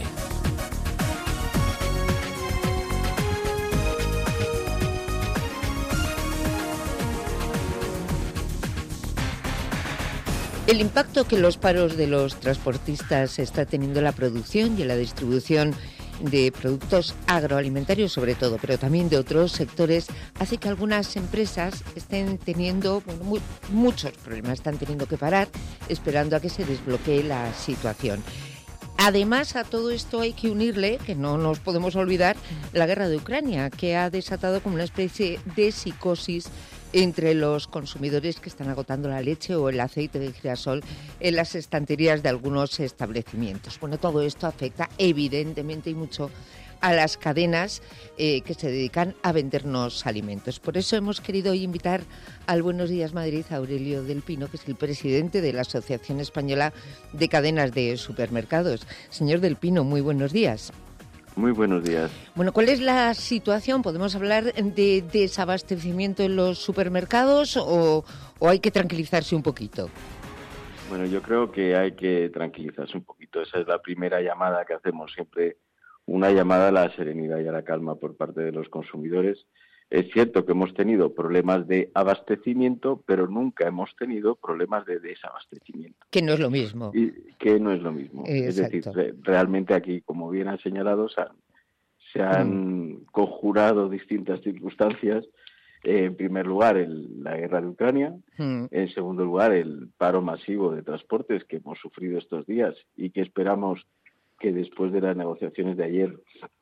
Speaker 2: El impacto que los paros de los transportistas está teniendo en la producción y en la distribución de productos agroalimentarios sobre todo, pero también de otros sectores, hace que algunas empresas estén teniendo bueno, muy, muchos problemas, están teniendo que parar esperando a que se desbloquee la situación. Además, a todo esto hay que unirle, que no nos podemos olvidar, la guerra de Ucrania, que ha desatado como una especie de psicosis entre los consumidores que están agotando la leche o el aceite de girasol en las estanterías de algunos establecimientos. Bueno, todo esto afecta evidentemente y mucho a las cadenas eh, que se dedican a vendernos alimentos. Por eso hemos querido hoy invitar al Buenos Días Madrid a Aurelio del Pino, que es el presidente de la Asociación Española de Cadenas de Supermercados. Señor del Pino, muy buenos días.
Speaker 6: Muy buenos días.
Speaker 2: Bueno, ¿cuál es la situación? ¿Podemos hablar de desabastecimiento en los supermercados o, o hay que tranquilizarse un poquito?
Speaker 6: Bueno, yo creo que hay que tranquilizarse un poquito. Esa es la primera llamada que hacemos siempre, una llamada a la serenidad y a la calma por parte de los consumidores. Es cierto que hemos tenido problemas de abastecimiento, pero nunca hemos tenido problemas de desabastecimiento.
Speaker 2: Que no es lo mismo.
Speaker 6: Y que no es lo mismo.
Speaker 2: Exacto.
Speaker 6: Es decir, re- realmente aquí, como bien han señalado, se han, se han mm. conjurado distintas circunstancias. Eh, en primer lugar, el, la guerra de Ucrania. Mm. En segundo lugar, el paro masivo de transportes que hemos sufrido estos días y que esperamos que después de las negociaciones de ayer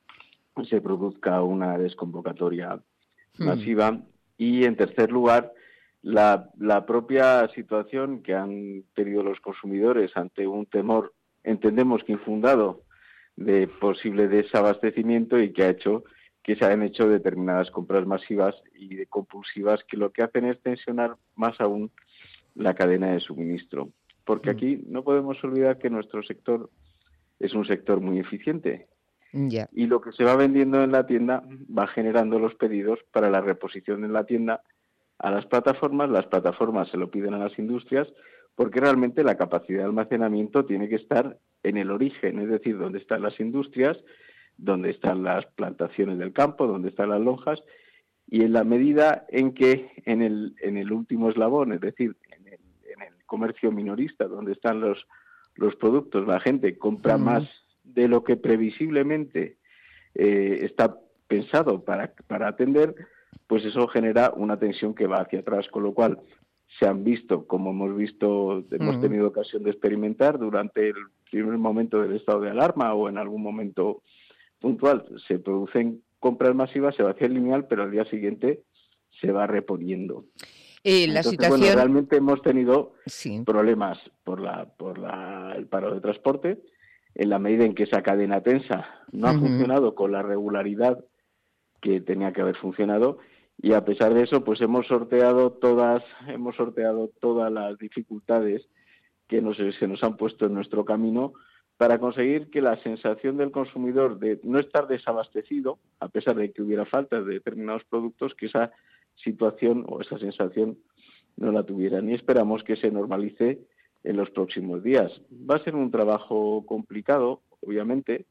Speaker 6: se produzca una desconvocatoria hmm. masiva. Y en tercer lugar, la, la propia situación que han tenido los consumidores ante un temor, entendemos que infundado, de posible desabastecimiento y que ha hecho que se hayan hecho determinadas compras masivas y de compulsivas que lo que hacen es tensionar más aún la cadena de suministro. Porque hmm. aquí no podemos olvidar que nuestro sector es un sector muy eficiente.
Speaker 2: Yeah.
Speaker 6: Y lo que se va vendiendo en la tienda va generando los pedidos para la reposición en la tienda a las plataformas. Las plataformas se lo piden a las industrias porque realmente la capacidad de almacenamiento tiene que estar en el origen, es decir, donde están las industrias, donde están las plantaciones del campo, donde están las lonjas, y en la medida en que en el, en el último eslabón, es decir, en el, en el comercio minorista, donde están los los productos, la gente compra mm. más de lo que previsiblemente eh, está pensado para, para atender, pues eso genera una tensión que va hacia atrás, con lo cual se han visto, como hemos visto, hemos mm. tenido ocasión de experimentar durante el primer momento del estado de alarma o en algún momento puntual, se producen compras masivas, se va hacia el lineal, pero al día siguiente se va reponiendo.
Speaker 2: Eh, la
Speaker 6: Entonces,
Speaker 2: situación...
Speaker 6: bueno, realmente hemos tenido
Speaker 2: sí.
Speaker 6: problemas por la por la, el paro de transporte, en la medida en que esa cadena tensa no ha uh-huh. funcionado con la regularidad que tenía que haber funcionado, y a pesar de eso, pues hemos sorteado todas hemos sorteado todas las dificultades que nos, se nos han puesto en nuestro camino para conseguir que la sensación del consumidor de no estar desabastecido, a pesar de que hubiera falta de determinados productos, que esa situación o esa sensación no la tuvieran, y esperamos que se normalice en los próximos días. Va a ser un trabajo complicado, obviamente,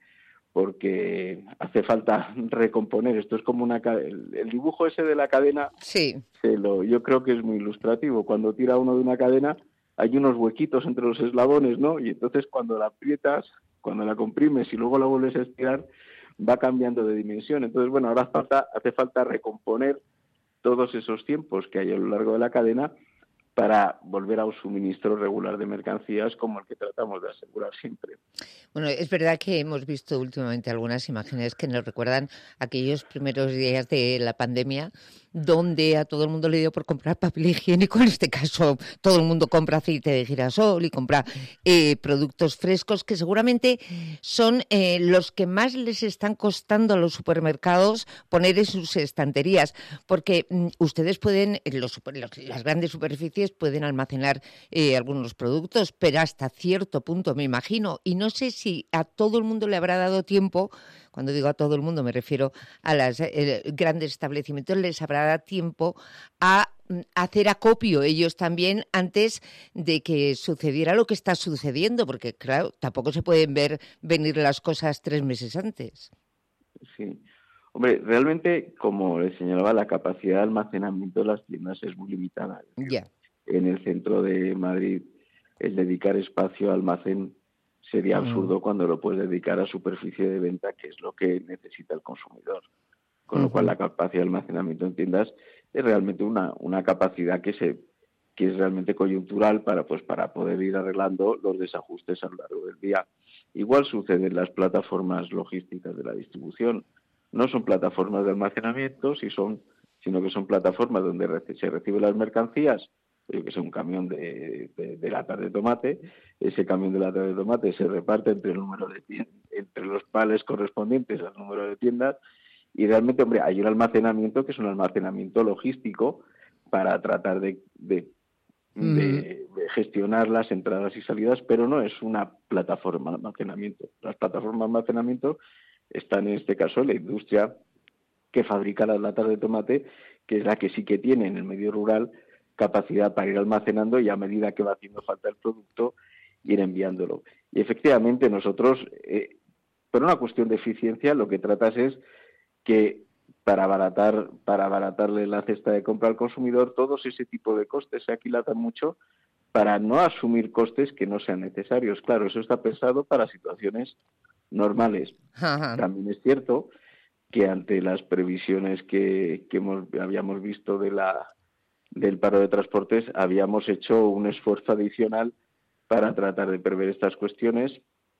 Speaker 6: porque hace falta recomponer. Esto es como una el, el dibujo ese de la cadena.
Speaker 2: Sí.
Speaker 6: Se lo, yo creo que es muy ilustrativo. Cuando tira uno de una cadena hay unos huequitos entre los eslabones, ¿no? Y entonces cuando la aprietas, cuando la comprimes y luego la vuelves a estirar, va cambiando de dimensión. Entonces, bueno, ahora falta, hace falta recomponer todos esos tiempos que hay a lo largo de la cadena para volver a un suministro regular de mercancías como el que tratamos de asegurar siempre.
Speaker 2: Bueno, es verdad que hemos visto últimamente algunas imágenes que nos recuerdan aquellos primeros días de la pandemia, donde a todo el mundo le dio por comprar papel higiénico. En este caso, todo el mundo compra aceite de girasol y compra eh, productos frescos que seguramente son eh, los que más les están costando a los supermercados poner en sus estanterías, porque mm, ustedes pueden, los, los, las grandes superficies pueden almacenar eh, algunos productos, pero hasta cierto punto, me imagino, y no sé si a todo el mundo le habrá dado tiempo. Cuando digo a todo el mundo me refiero a los eh, grandes establecimientos, les habrá dado tiempo a hacer acopio ellos también antes de que sucediera lo que está sucediendo, porque claro, tampoco se pueden ver venir las cosas tres meses antes.
Speaker 6: Sí. Hombre, realmente, como les señalaba, la capacidad de almacenamiento de las tiendas es muy limitada.
Speaker 2: Ya. Yeah.
Speaker 6: En el centro de Madrid, el dedicar espacio a almacén sería absurdo uh-huh. cuando lo puedes dedicar a superficie de venta, que es lo que necesita el consumidor. Con uh-huh. lo cual, la capacidad de almacenamiento en tiendas es realmente una, una capacidad que se que es realmente coyuntural para pues para poder ir arreglando los desajustes a lo largo del día. Igual sucede en las plataformas logísticas de la distribución. No son plataformas de almacenamiento, si son, sino que son plataformas donde reci- se reciben las mercancías, eh, que es un camión de, de, de latas de tomate. Ese camión de latas de tomate se reparte entre el número de tien- entre los palés correspondientes al número de tiendas, y realmente, hombre, hay un almacenamiento que es un almacenamiento logístico para tratar de, de,
Speaker 2: Ujú.
Speaker 6: de, de gestionar las entradas y salidas, pero no es una plataforma de almacenamiento. Las plataformas de almacenamiento están en este caso en la industria que fabrica las latas de tomate, que es la que sí que tiene en el medio rural capacidad para ir almacenando y a medida que va haciendo falta el producto, ir enviándolo. Y efectivamente nosotros, eh, por una cuestión de eficiencia, lo que tratas es que para abaratar, para abaratarle la cesta de compra al consumidor, todos ese tipo de costes se aquilatan mucho para no asumir costes que no sean necesarios. Claro, eso está pensado para situaciones normales.
Speaker 2: Ajá.
Speaker 6: También es cierto que ante las previsiones que, que hemos, habíamos visto de la, del paro de transportes, habíamos hecho un esfuerzo adicional para tratar de prever estas cuestiones,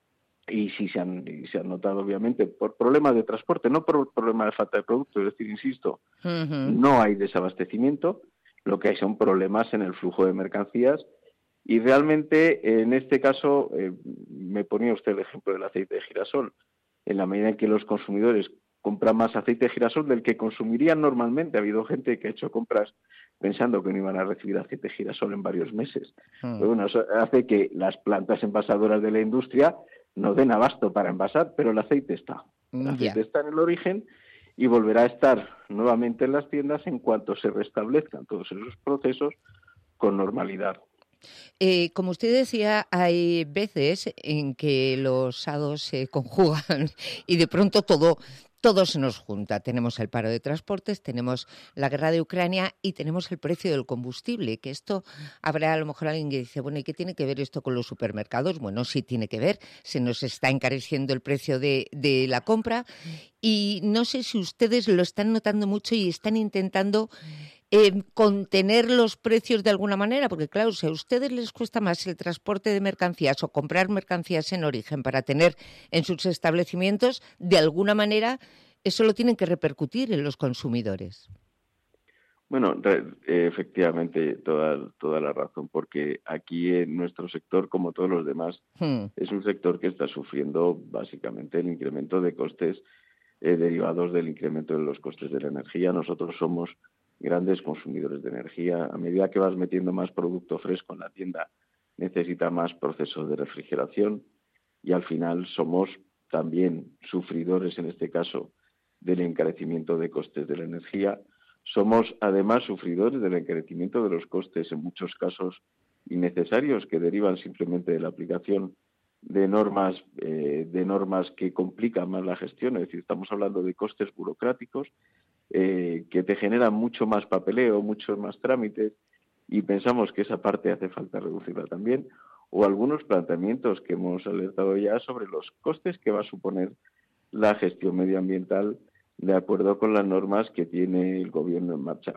Speaker 6: y sí se han, y se han notado obviamente por problemas de transporte, no por problemas de falta de producto. Es decir, insisto,
Speaker 2: Ujú.
Speaker 6: no hay desabastecimiento, lo que hay son problemas en el flujo de mercancías. Y realmente, en este caso, eh, me ponía usted el ejemplo del aceite de girasol. En la medida en que los consumidores compran más aceite de girasol del que consumirían normalmente, ha habido gente que ha hecho compras pensando que no iban a recibir aceite de girasol en varios meses.
Speaker 2: Mm.
Speaker 6: Pero bueno, eso hace que las plantas envasadoras de la industria no den abasto para envasar, pero el aceite está. El
Speaker 2: Mm,
Speaker 6: aceite
Speaker 2: ya.
Speaker 6: está en el origen y volverá a estar nuevamente en las tiendas en cuanto se restablezcan todos esos procesos con normalidad.
Speaker 2: Eh, como usted decía, hay veces en que los hados se conjugan y de pronto todo, todo se nos junta. Tenemos el paro de transportes, tenemos la guerra de Ucrania y tenemos el precio del combustible, que esto habrá a lo mejor alguien que dice, bueno, ¿y qué tiene que ver esto con los supermercados? Bueno, sí tiene que ver, se nos está encareciendo el precio de, de la compra y no sé si ustedes lo están notando mucho y están intentando eh, contener los precios de alguna manera, porque claro, si a ustedes les cuesta más el transporte de mercancías o comprar mercancías en origen para tener en sus establecimientos, de alguna manera eso lo tienen que repercutir en los consumidores.
Speaker 6: Bueno, re- eh, efectivamente, toda, toda la razón, porque aquí en nuestro sector, como todos los demás,
Speaker 2: Hmm.
Speaker 6: es un sector que está sufriendo básicamente el incremento de costes eh, derivados del incremento de los costes de la energía. Nosotros somos grandes consumidores de energía. A medida que vas metiendo más producto fresco en la tienda, necesita más procesos de refrigeración y al final somos también sufridores, en este caso, del encarecimiento de costes de la energía. Somos además sufridores del encarecimiento de los costes, en muchos casos innecesarios, que derivan simplemente de la aplicación de normas eh, de normas que complican más la gestión. Es decir, estamos hablando de costes burocráticos eh, que te generan mucho más papeleo, muchos más trámites, y pensamos que esa parte hace falta reducirla también, o algunos planteamientos que hemos alertado ya sobre los costes que va a suponer la gestión medioambiental de acuerdo con las normas que tiene el gobierno en marcha.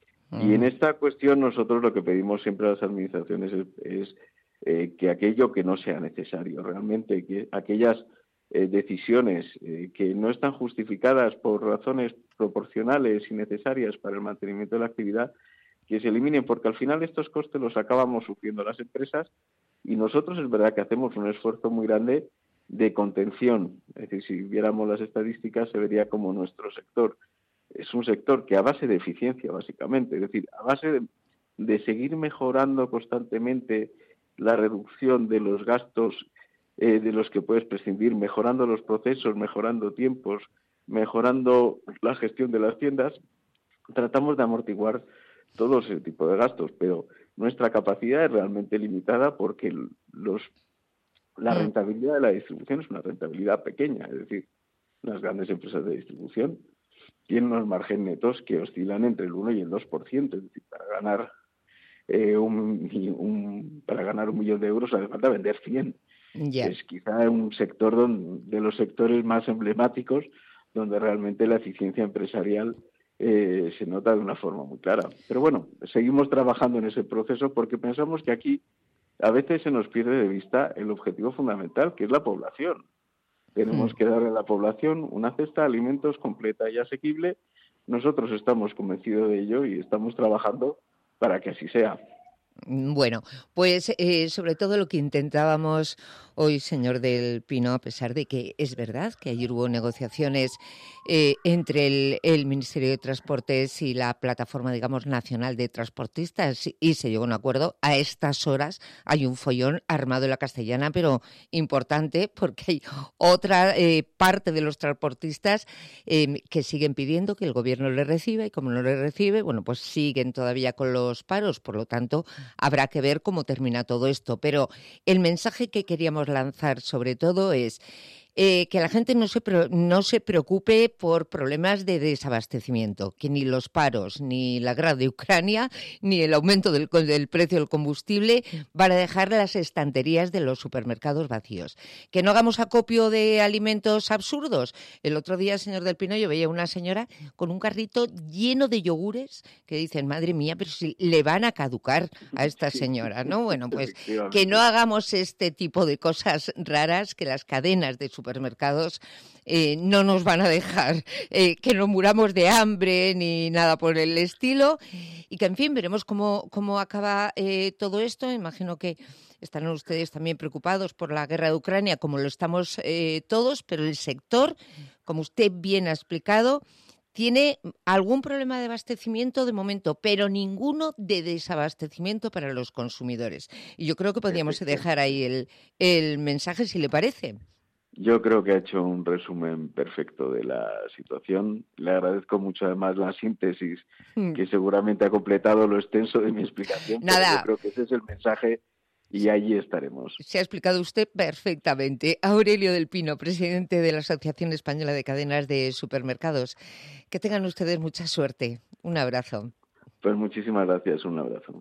Speaker 6: Y en esta cuestión nosotros lo que pedimos siempre a las administraciones es, es eh, que aquello que no sea necesario, realmente que aquellas eh, decisiones eh, que no están justificadas por razones proporcionales y necesarias para el mantenimiento de la actividad, que se eliminen, porque al final estos costes los acabamos sufriendo las empresas y nosotros es verdad que hacemos un esfuerzo muy grande de contención. Es decir, si viéramos las estadísticas se vería como nuestro sector es un sector que a base de eficiencia, básicamente, es decir, a base de, de seguir mejorando constantemente la reducción de los gastos eh, de los que puedes prescindir, mejorando los procesos, mejorando tiempos, mejorando la gestión de las tiendas, tratamos de amortiguar todo ese tipo de gastos, pero nuestra capacidad es realmente limitada porque los la rentabilidad de la distribución es una rentabilidad pequeña, es decir, las grandes empresas de distribución tienen unos márgenes netos que oscilan entre el uno y el dos por ciento, es decir, para ganar eh, un, un para ganar un millón de euros hace falta vender cien.
Speaker 2: Ya.
Speaker 6: Es quizá un sector donde, de los sectores más emblemáticos donde realmente la eficiencia empresarial eh, se nota de una forma muy clara. Pero bueno, seguimos trabajando en ese proceso porque pensamos que aquí a veces se nos pierde de vista el objetivo fundamental, que es la población. Tenemos mm. que darle a la población una cesta de alimentos completa y asequible. Nosotros estamos convencidos de ello y estamos trabajando para que así sea.
Speaker 2: Bueno, pues eh, sobre todo lo que intentábamos hoy, señor del Pino, a pesar de que es verdad que ayer hubo negociaciones eh, entre el, el Ministerio de Transportes y la plataforma, digamos, nacional de transportistas y se llegó a un acuerdo. A estas horas hay un follón armado en la Castellana, pero importante, porque hay otra eh, parte de los transportistas eh, que siguen pidiendo que el gobierno les reciba y como no les recibe, bueno, pues siguen todavía con los paros. Por lo tanto, habrá que ver cómo termina todo esto. Pero el mensaje que queríamos lanzar sobre todo es eh, que la gente no se, no se preocupe por problemas de desabastecimiento, que ni los paros, ni la guerra de Ucrania, ni el aumento del, del precio del combustible van a dejar las estanterías de los supermercados vacíos. Que no hagamos acopio de alimentos absurdos. El otro día, señor del Pino, yo veía una señora con un carrito lleno de yogures que dicen, madre mía, pero si le van a caducar a esta señora, ¿no? Bueno, pues que no hagamos este tipo de cosas raras, que las cadenas de supermercados supermercados eh, no nos van a dejar eh, que no muramos de hambre ni nada por el estilo y que, en fin, veremos cómo, cómo acaba eh, todo esto. Imagino que estarán ustedes también preocupados por la guerra de Ucrania, como lo estamos eh, todos, pero el sector, como usted bien ha explicado, tiene algún problema de abastecimiento de momento, pero ninguno de desabastecimiento para los consumidores. Y yo creo que podríamos dejar ahí el, el mensaje, si le parece.
Speaker 6: Yo creo que ha hecho un resumen perfecto de la situación. Le agradezco mucho además la síntesis, mm. que seguramente ha completado lo extenso de mi explicación.
Speaker 2: Nada.
Speaker 6: Yo creo que ese es el mensaje y allí estaremos.
Speaker 2: Se ha explicado usted perfectamente. Aurelio del Pino, presidente de la Asociación Española de Cadenas de Supermercados. Que tengan ustedes mucha suerte. Un abrazo.
Speaker 6: Pues muchísimas gracias. Un abrazo.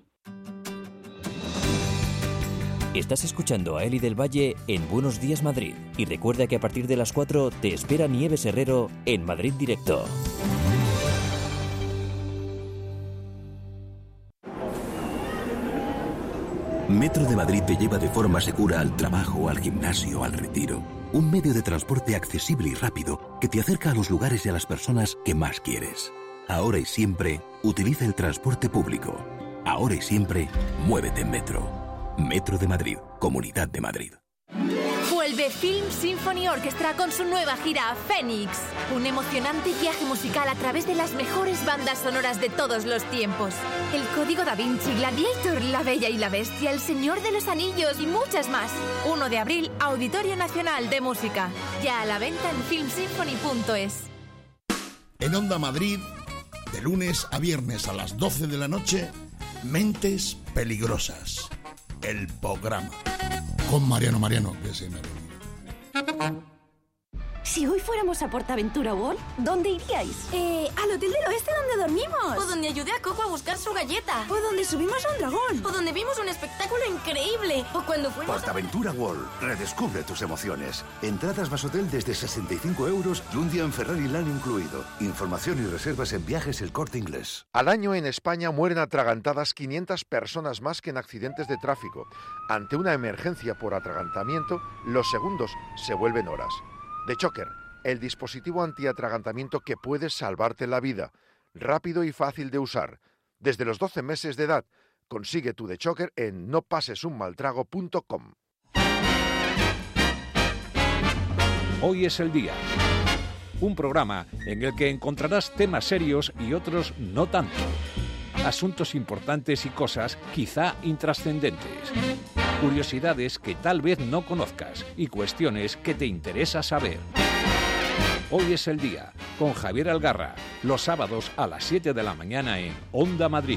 Speaker 1: Estás escuchando a Eli del Valle en Buenos Días Madrid. Y recuerda que a partir de las cuatro te espera Nieves Herrero en Madrid Directo.
Speaker 13: Metro de Madrid te lleva de forma segura al trabajo, al gimnasio, al retiro. Un medio de transporte accesible y rápido que te acerca a los lugares y a las personas que más quieres. Ahora y siempre, utiliza el transporte público. Ahora y siempre, muévete en Metro. Metro de Madrid, Comunidad de Madrid.
Speaker 15: Vuelve Film Symphony Orchestra con su nueva gira Fénix. Un emocionante viaje musical a través de las mejores bandas sonoras de todos los tiempos. El Código Da Vinci, Gladiator, La Bella y la Bestia, El Señor de los Anillos y muchas más. primero de abril, Auditorio Nacional de Música. Ya a la venta en film symphony punto es.
Speaker 3: En Onda Madrid, de lunes a viernes a las doce de la noche, Mentes Peligrosas. El programa. Con Mariano Mariano, que se me olvidó.
Speaker 17: Si hoy fuéramos a Portaventura World, ¿dónde iríais?
Speaker 18: Eh, al hotel del oeste donde dormimos. O donde ayudé a Coco a buscar su galleta. O donde subimos a un dragón. O donde vimos un espectáculo increíble. O cuando fuimos
Speaker 19: Portaventura a... World. Redescubre tus emociones. Entradas Vasotel desde sesenta y cinco euros y un día en Ferrari Land incluido. Información y reservas en Viajes El Corte Inglés.
Speaker 20: Al año en España mueren atragantadas quinientas personas más que en accidentes de tráfico. Ante una emergencia por atragantamiento, los segundos se vuelven horas. The Choker, el dispositivo antiatragantamiento que puede salvarte la vida. Rápido y fácil de usar. Desde los doce meses de edad. Consigue tu The Choker en no pases un mal trago punto com.
Speaker 16: Hoy es el día. Un programa en el que encontrarás temas serios y otros no tanto. Asuntos importantes y cosas quizá intrascendentes. Curiosidades que tal vez no conozcas y cuestiones que te interesa saber. Hoy es el día, con Javier Algarra, los sábados a las siete de la mañana en Onda Madrid.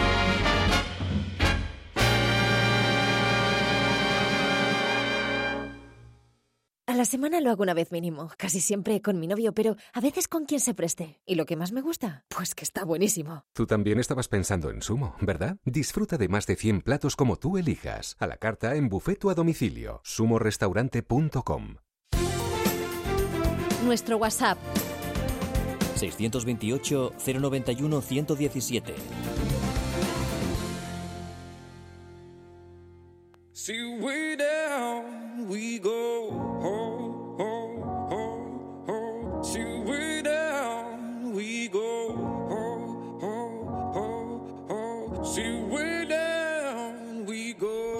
Speaker 21: A la semana lo hago una vez mínimo, casi siempre con mi novio, pero a veces con quien se preste. ¿Y lo que más me gusta? Pues que está buenísimo.
Speaker 8: Tú también estabas pensando en Sumo, ¿verdad? Disfruta de más de cien platos como tú elijas. A la carta en buffet o a domicilio. sumo restaurante punto com.
Speaker 15: Nuestro WhatsApp.
Speaker 1: seiscientos veintiocho, cero noventa y uno, ciento diecisiete.
Speaker 5: See, way down we go, ho, ho, ho, ho. See, way down we go, ho, ho, ho, ho. See, way down we go.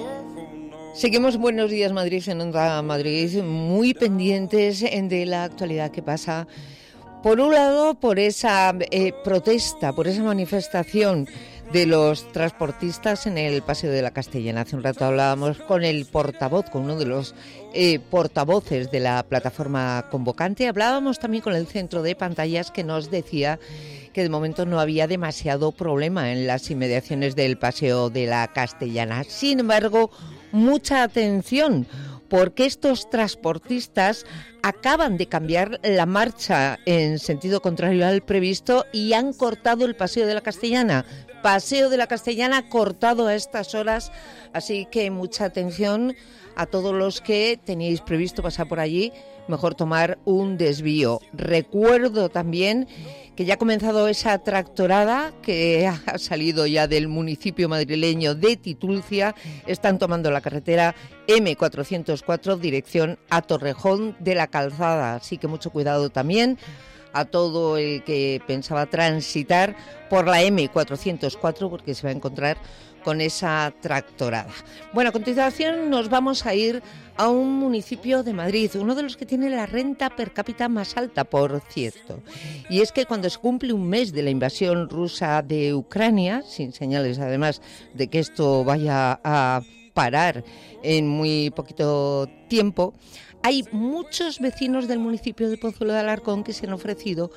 Speaker 2: Seguimos Buenos Días Madrid en Onda Madrid, muy pendientes de la actualidad que pasa. Por un lado, por esa eh, protesta, por esa manifestación de los transportistas en el Paseo de la Castellana. Hace un rato hablábamos con el portavoz, con uno de los eh, portavoces de la plataforma convocante. Hablábamos también con el centro de pantallas que nos decía que de momento no había demasiado problema en las inmediaciones del Paseo de la Castellana. Sin embargo, mucha atención, porque estos transportistas acaban de cambiar la marcha en sentido contrario al previsto y han cortado el Paseo de la Castellana. Paseo de la Castellana cortado a estas horas, así que mucha atención a todos los que teníais previsto pasar por allí, mejor tomar un desvío. Recuerdo también que ya ha comenzado esa tractorada que ha salido ya del municipio madrileño de Titulcia. Están tomando la carretera eme cuatrocientos cuatro dirección a Torrejón de la Calzada, así que mucho cuidado también a todo el que pensaba transitar por la eme cuatrocientos cuatro, porque se va a encontrar con esa tractorada. Bueno, a continuación nos vamos a ir a un municipio de Madrid, uno de los que tiene la renta per cápita más alta, por cierto. Y es que cuando se cumple un mes de la invasión rusa de Ucrania, sin señales además de que esto vaya a parar en muy poquito tiempo, hay muchos vecinos del municipio de Pozuelo de Alarcón que se han ofrecido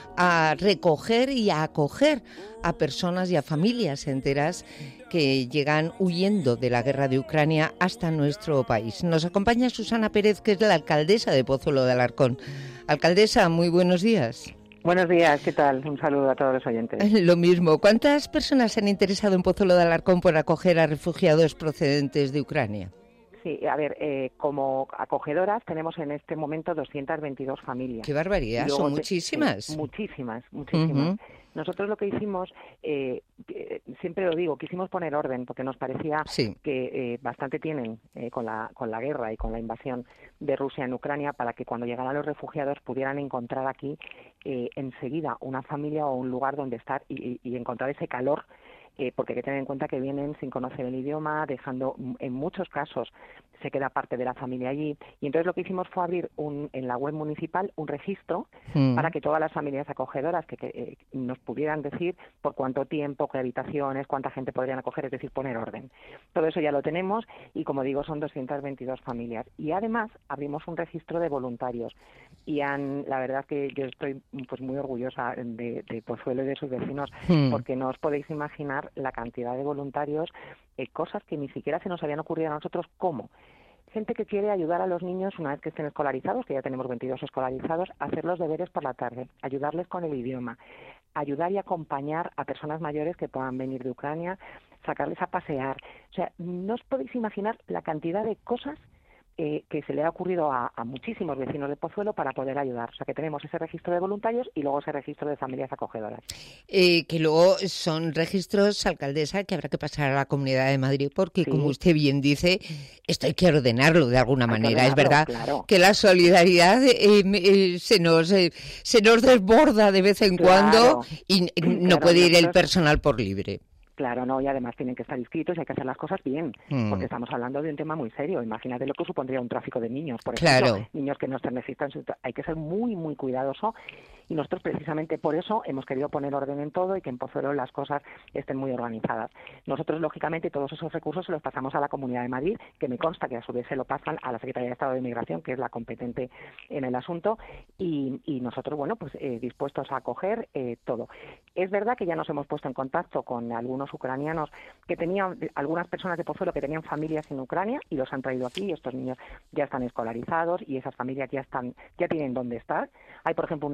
Speaker 2: a recoger y a acoger a personas y a familias enteras que llegan huyendo de la guerra de Ucrania hasta nuestro país. Nos acompaña Susana Pérez, que es la alcaldesa de Pozuelo de Alarcón. Alcaldesa, muy buenos días.
Speaker 9: Buenos días, ¿qué tal? Un saludo a todos los oyentes.
Speaker 2: Lo mismo. ¿Cuántas personas se han interesado en Pozuelo de Alarcón por acoger a refugiados procedentes de Ucrania?
Speaker 9: Sí, a ver, eh, como acogedoras tenemos en este momento doscientas veintidós familias.
Speaker 2: ¡Qué barbaridad! Son muchísimas.
Speaker 9: Sí, muchísimas, muchísimas.
Speaker 2: Uh-huh.
Speaker 9: Nosotros lo que hicimos, eh, eh, siempre lo digo, quisimos poner orden porque nos parecía
Speaker 2: sí.
Speaker 9: que eh, bastante tienen eh, con la con la guerra y con la invasión de Rusia en Ucrania para que cuando llegaran los refugiados pudieran encontrar aquí eh, enseguida una familia o un lugar donde estar y, y, y encontrar ese calor. Eh, porque hay que tener en cuenta que vienen sin conocer el idioma, dejando, en muchos casos, se queda parte de la familia allí. Y entonces lo que hicimos fue abrir un, en la web municipal un registro mm. para que todas las familias acogedoras que, que eh, nos pudieran decir por cuánto tiempo, qué habitaciones, cuánta gente podrían acoger, es decir, poner orden. Todo eso ya lo tenemos y, como digo, son doscientas veintidós familias. Y además abrimos un registro de voluntarios. Y han, la verdad que yo estoy pues muy orgullosa de, de Pozuelo y de sus vecinos, mm. porque no os podéis imaginar la cantidad de voluntarios, eh, cosas que ni siquiera se nos habían ocurrido a nosotros, como gente que quiere ayudar a los niños una vez que estén escolarizados, que ya tenemos veintidós escolarizados, a hacer los deberes por la tarde, ayudarles con el idioma, ayudar y acompañar a personas mayores que puedan venir de Ucrania, sacarles a pasear. O sea, no os podéis imaginar la cantidad de cosas Eh, que se le ha ocurrido a, a muchísimos vecinos de Pozuelo para poder ayudar. O sea, que tenemos ese registro de voluntarios y luego ese registro de familias acogedoras.
Speaker 2: Eh, que luego son registros, alcaldesa, que habrá que pasar a la Comunidad de Madrid porque, sí. como usted bien dice, esto hay que ordenarlo de alguna hay manera. Es verdad claro. que la solidaridad eh, eh, se nos eh, se nos desborda de vez en claro. cuando y eh, no claro, puede ir el personal por libre.
Speaker 9: Claro, no, y además tienen que estar inscritos y hay que hacer las cosas bien, mm. porque estamos hablando de un tema muy serio. Imagínate lo que supondría un tráfico de niños, por ejemplo, claro. niños que no estén registrados. Hay que ser muy, muy cuidadoso y nosotros precisamente por eso hemos querido poner orden en todo y que en Pozuelo las cosas estén muy organizadas. Nosotros, lógicamente, todos esos recursos se los pasamos a la Comunidad de Madrid, que me consta que a su vez se lo pasan a la Secretaría de Estado de Inmigración, que es la competente en el asunto, y, y nosotros, bueno, pues eh, dispuestos a acoger eh, todo. Es verdad que ya nos hemos puesto en contacto con algunos ucranianos que tenían, algunas personas de Pozuelo que tenían familias en Ucrania y los han traído aquí, y estos niños ya están escolarizados y esas familias ya están, ya tienen dónde estar. Hay, por ejemplo, una abuela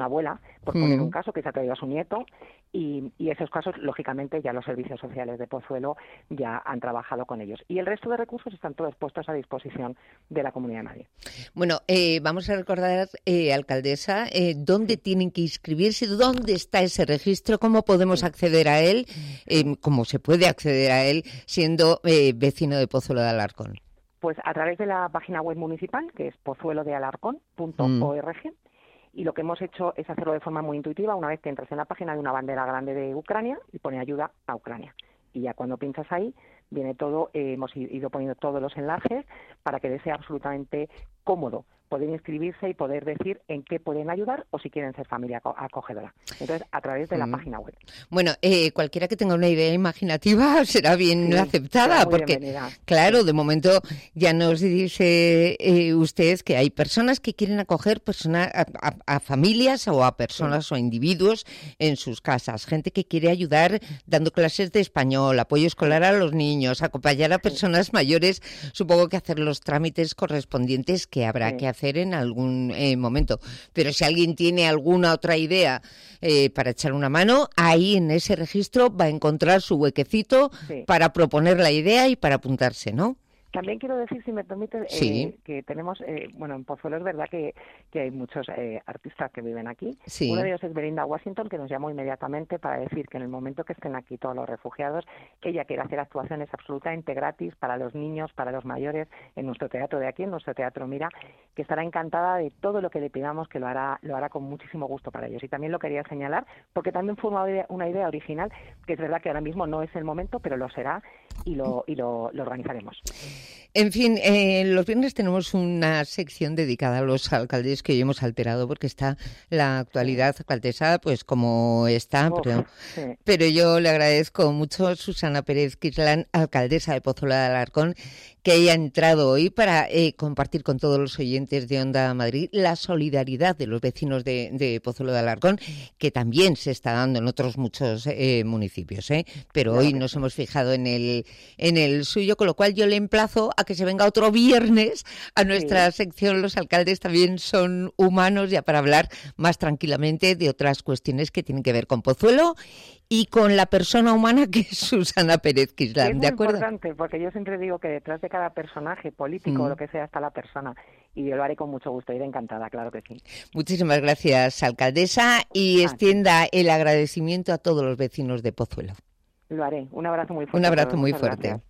Speaker 9: por poner
Speaker 2: Mm.
Speaker 9: un caso, que se ha traído a su nieto, y, y esos casos, lógicamente, ya los servicios sociales de Pozuelo ya han trabajado con ellos. Y el resto de recursos están todos puestos a disposición de la Comunidad de Madrid.
Speaker 2: Bueno, eh, vamos a recordar, eh, alcaldesa, eh, dónde tienen que inscribirse, dónde está ese registro, cómo podemos acceder a él, eh, cómo se puede acceder a él siendo eh, vecino de Pozuelo de Alarcón.
Speaker 9: Pues a través de la página web municipal, que es pozuelo de alarcón punto org, mm. y lo que hemos hecho es hacerlo de forma muy intuitiva. Una vez que entras en la página, hay una bandera grande de Ucrania y pone ayuda a Ucrania. Y ya cuando pinchas ahí, viene todo, eh, hemos ido poniendo todos los enlaces para que les sea absolutamente cómodo poder inscribirse y poder decir en qué pueden ayudar o si quieren ser familia acogedora. Entonces, a través de la mm. página web.
Speaker 2: Bueno, eh, cualquiera que tenga una idea imaginativa será bien sí, aceptada, será porque, bienvenida. Claro, de momento ya nos dice eh, usted que hay personas que quieren acoger personas, a, a, a familias o a personas sí. o individuos en sus casas, gente que quiere ayudar dando clases de español, apoyo escolar a los niños, acompañar a personas sí. mayores, supongo que hacer los trámites correspondientes que habrá sí. que hacer hacer en algún eh, momento. Pero si alguien tiene alguna otra idea eh, para echar una mano, ahí en ese registro va a encontrar su huequecito sí. para proponer la idea y para apuntarse, ¿no?
Speaker 9: También quiero decir, si me permite, eh,
Speaker 2: sí.
Speaker 9: que tenemos, eh, bueno, en Pozuelo es verdad que, que hay muchos eh, artistas que viven aquí.
Speaker 2: Sí.
Speaker 9: Uno de ellos es Belinda Washington, que nos llamó inmediatamente para decir que en el momento que estén aquí todos los refugiados, ella quiere hacer actuaciones absolutamente gratis para los niños, para los mayores, en nuestro teatro de aquí, en nuestro Teatro Mira, que estará encantada de todo lo que le pidamos, que lo hará, lo hará con muchísimo gusto para ellos. Y también lo quería señalar, porque también fue una idea, una idea original, que es verdad que ahora mismo no es el momento, pero lo será y lo, y lo, lo organizaremos.
Speaker 2: En fin, eh, los viernes tenemos una sección dedicada a los alcaldes que hoy hemos alterado porque está la actualidad alcaldesa pues como está, oh, pero, sí. pero yo le agradezco mucho a Susana Pérez Quislan, alcaldesa de Pozuelo de Alarcón, que haya entrado hoy para eh, compartir con todos los oyentes de Onda Madrid la solidaridad de los vecinos de, de Pozuelo de Alarcón, que también se está dando en otros muchos eh, municipios, ¿eh? pero claro hoy nos sí. hemos fijado en el, en el suyo, con lo cual yo le emplazo a que se venga otro viernes a nuestra sí. sección. Los alcaldes también son humanos, ya para hablar más tranquilamente de otras cuestiones que tienen que ver con Pozuelo y con la persona humana que es Susana Pérez Quislan,
Speaker 9: es
Speaker 2: ¿de acuerdo?
Speaker 9: Es muy importante, porque yo siempre digo que detrás de cada personaje político o mm. lo que sea está la persona, y yo lo haré con mucho gusto, iré encantada, claro que sí.
Speaker 2: Muchísimas gracias, alcaldesa, y ah, extienda sí. el agradecimiento a todos los vecinos de Pozuelo.
Speaker 9: Lo haré, un abrazo muy fuerte.
Speaker 2: Un abrazo muy fuerte.
Speaker 9: Gracias.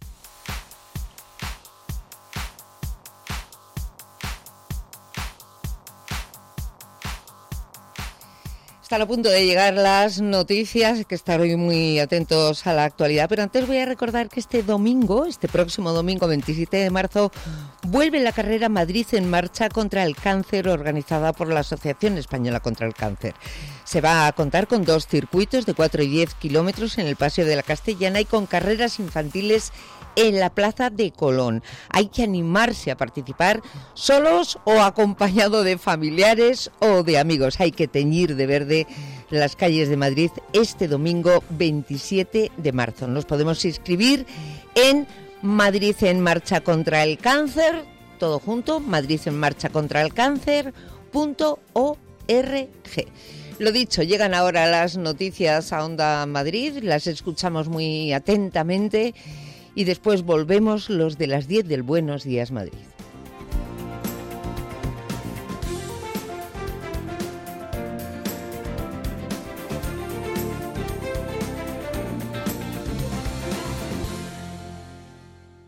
Speaker 2: Están a punto de llegar las noticias, hay que estar hoy muy atentos a la actualidad, pero antes voy a recordar que este domingo, este próximo domingo veintisiete de marzo, vuelve la carrera Madrid en Marcha contra el Cáncer, organizada por la Asociación Española contra el Cáncer. Se va a contar con dos circuitos de cuatro y diez kilómetros en el Paseo de la Castellana y con carreras infantiles en la Plaza de Colón. Hay que animarse a participar solos o acompañado de familiares o de amigos. Hay que teñir de verde las calles de Madrid este domingo veintisiete de marzo. Nos podemos inscribir en Madrid en Marcha contra el Cáncer, todo junto, Madrid en Marcha contra el Cáncer punto org. Lo dicho, llegan ahora las noticias a Onda Madrid, las escuchamos muy atentamente y después volvemos los de las diez del Buenos Días Madrid.